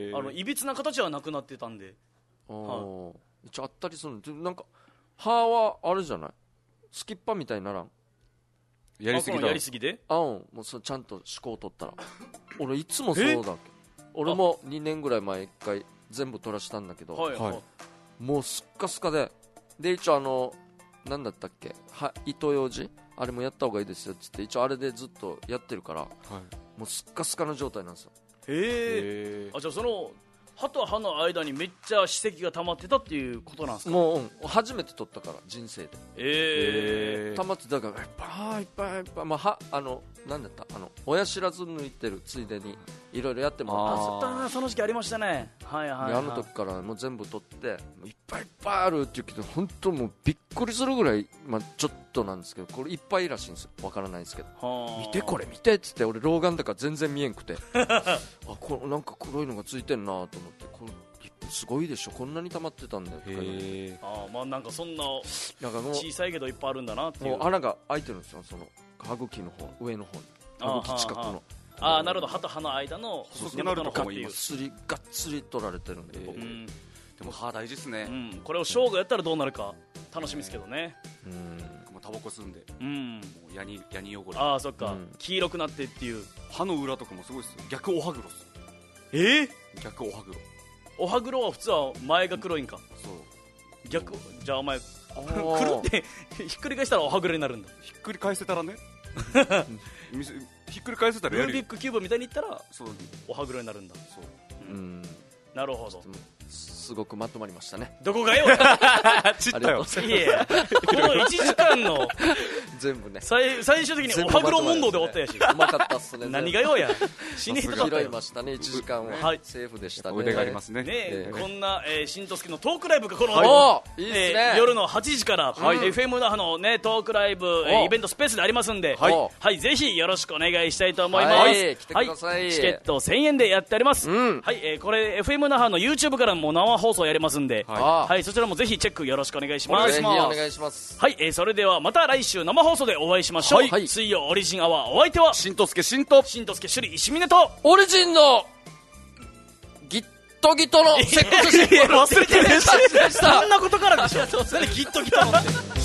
S1: あのいびつな形はなくなってたんで、
S3: はい、一応あったりするの。なんか歯はあれじゃない、スキッパみたいにならん、
S2: やりすぎだ、
S1: やりすぎで、
S3: あんもうそちゃんと思考を取ったら俺いつもそうだっけ、俺もにねんぐらい前いっかい全部取らしたんだけど、はいはい、もうスッカスカで、で一応あのなんだったっけ、は糸ようじあれもやった方がいいですよっつって、一応あれでずっとやってるから、はい、もうスッカスカの状態なんですよ。
S1: へえ。あ、じゃあその歯と歯の間にめっちゃ歯石が溜まってたっていうことなんですか。
S3: もう、うん、初めて取ったから人生で。
S1: え
S3: ー、溜まってたからいっぱいいっぱいいっぱい、まあ、はあのなんだったあの親知らず抜いてるついでにいろいろやってもらった。
S1: あったな、その時期ありましたね。はいはい、はい、
S3: あの時からもう全部取っていっぱいいっぱいあるって言うけど、本当もうびっくりするぐらい、まあ、ちょっトなんですけど、これいっぱいらしいんですよ。わからないですけど。見てこれ見てっつって、俺老眼だから全然見えんくて。あ、これなんか黒いのがついてんなと思って、これすごいでしょ、こんなに溜まってたんだよ。
S1: へああ、まあなんかそんな小さいけどいっぱいあるんだなっていう。
S3: もう穴が開いてるんですよ、その歯茎の方、上の方に。歯茎近くの。
S1: ああ、なるほど。歯と歯の間の
S2: 根元の方っていう。
S3: がっつりがっつり取られてるんで、僕。で
S2: も歯大事ですね。
S1: うん、これを生涯やったらどうなるか楽しみですけどね。
S2: うん、もうタバコ吸うんで、
S1: うん、
S2: もうヤニヤニ汚れ。
S1: ああ、そっか、うん、黄色くなってっていう。
S2: 歯の裏とかもすごいですよ。逆お歯黒っす。
S1: えー、
S2: 逆お歯黒。
S1: お歯黒は普通は前が黒いんか。
S2: そう。
S1: 逆、じゃあお前黒ってひっくり返したらお歯黒になるんだ。
S2: ひっくり返せたらね。ひっくり返せたらやるよ。
S1: ルービックキューブみたいにいったらそうお歯黒になるんだ。
S2: そう。
S1: うん。なるほど。
S3: すごくまとまりましたね。
S1: どこがよ。
S2: ちったよ。
S1: いや、このいちじかんの
S3: 全部ね。
S1: 最最終的にお歯黒問答で終わったやし。
S3: うまかったっすね。
S1: 何がよや。死にとか
S3: 拾いましたね。いちじかんはセーフでしたね。
S2: 腕がありますね。
S1: ね、こんなしんとすけのトークライブがこの夜のはちじからエフエム 那覇のねトークライブイベントスペースでありますんで、はいぜひよろしくお願いしたいと思います。
S3: はい、来てください。
S1: チケットせんえんでやっております。はい、これ エフエム 那覇の YouTube からも生放送やりますんで、はい、そちらもぜひチェックよろしくお願いします。
S3: ぜひお願いします。
S1: はい、それではまた来週生放送でお会いしましょう。水曜オリジンアワー、お相手は
S2: しんとすけしんと
S1: しんとすけ首里石峰と
S3: オリジンのギットギトのセックスシンボル
S1: 忘れてる。そんなことからでしょ。それギットギトのって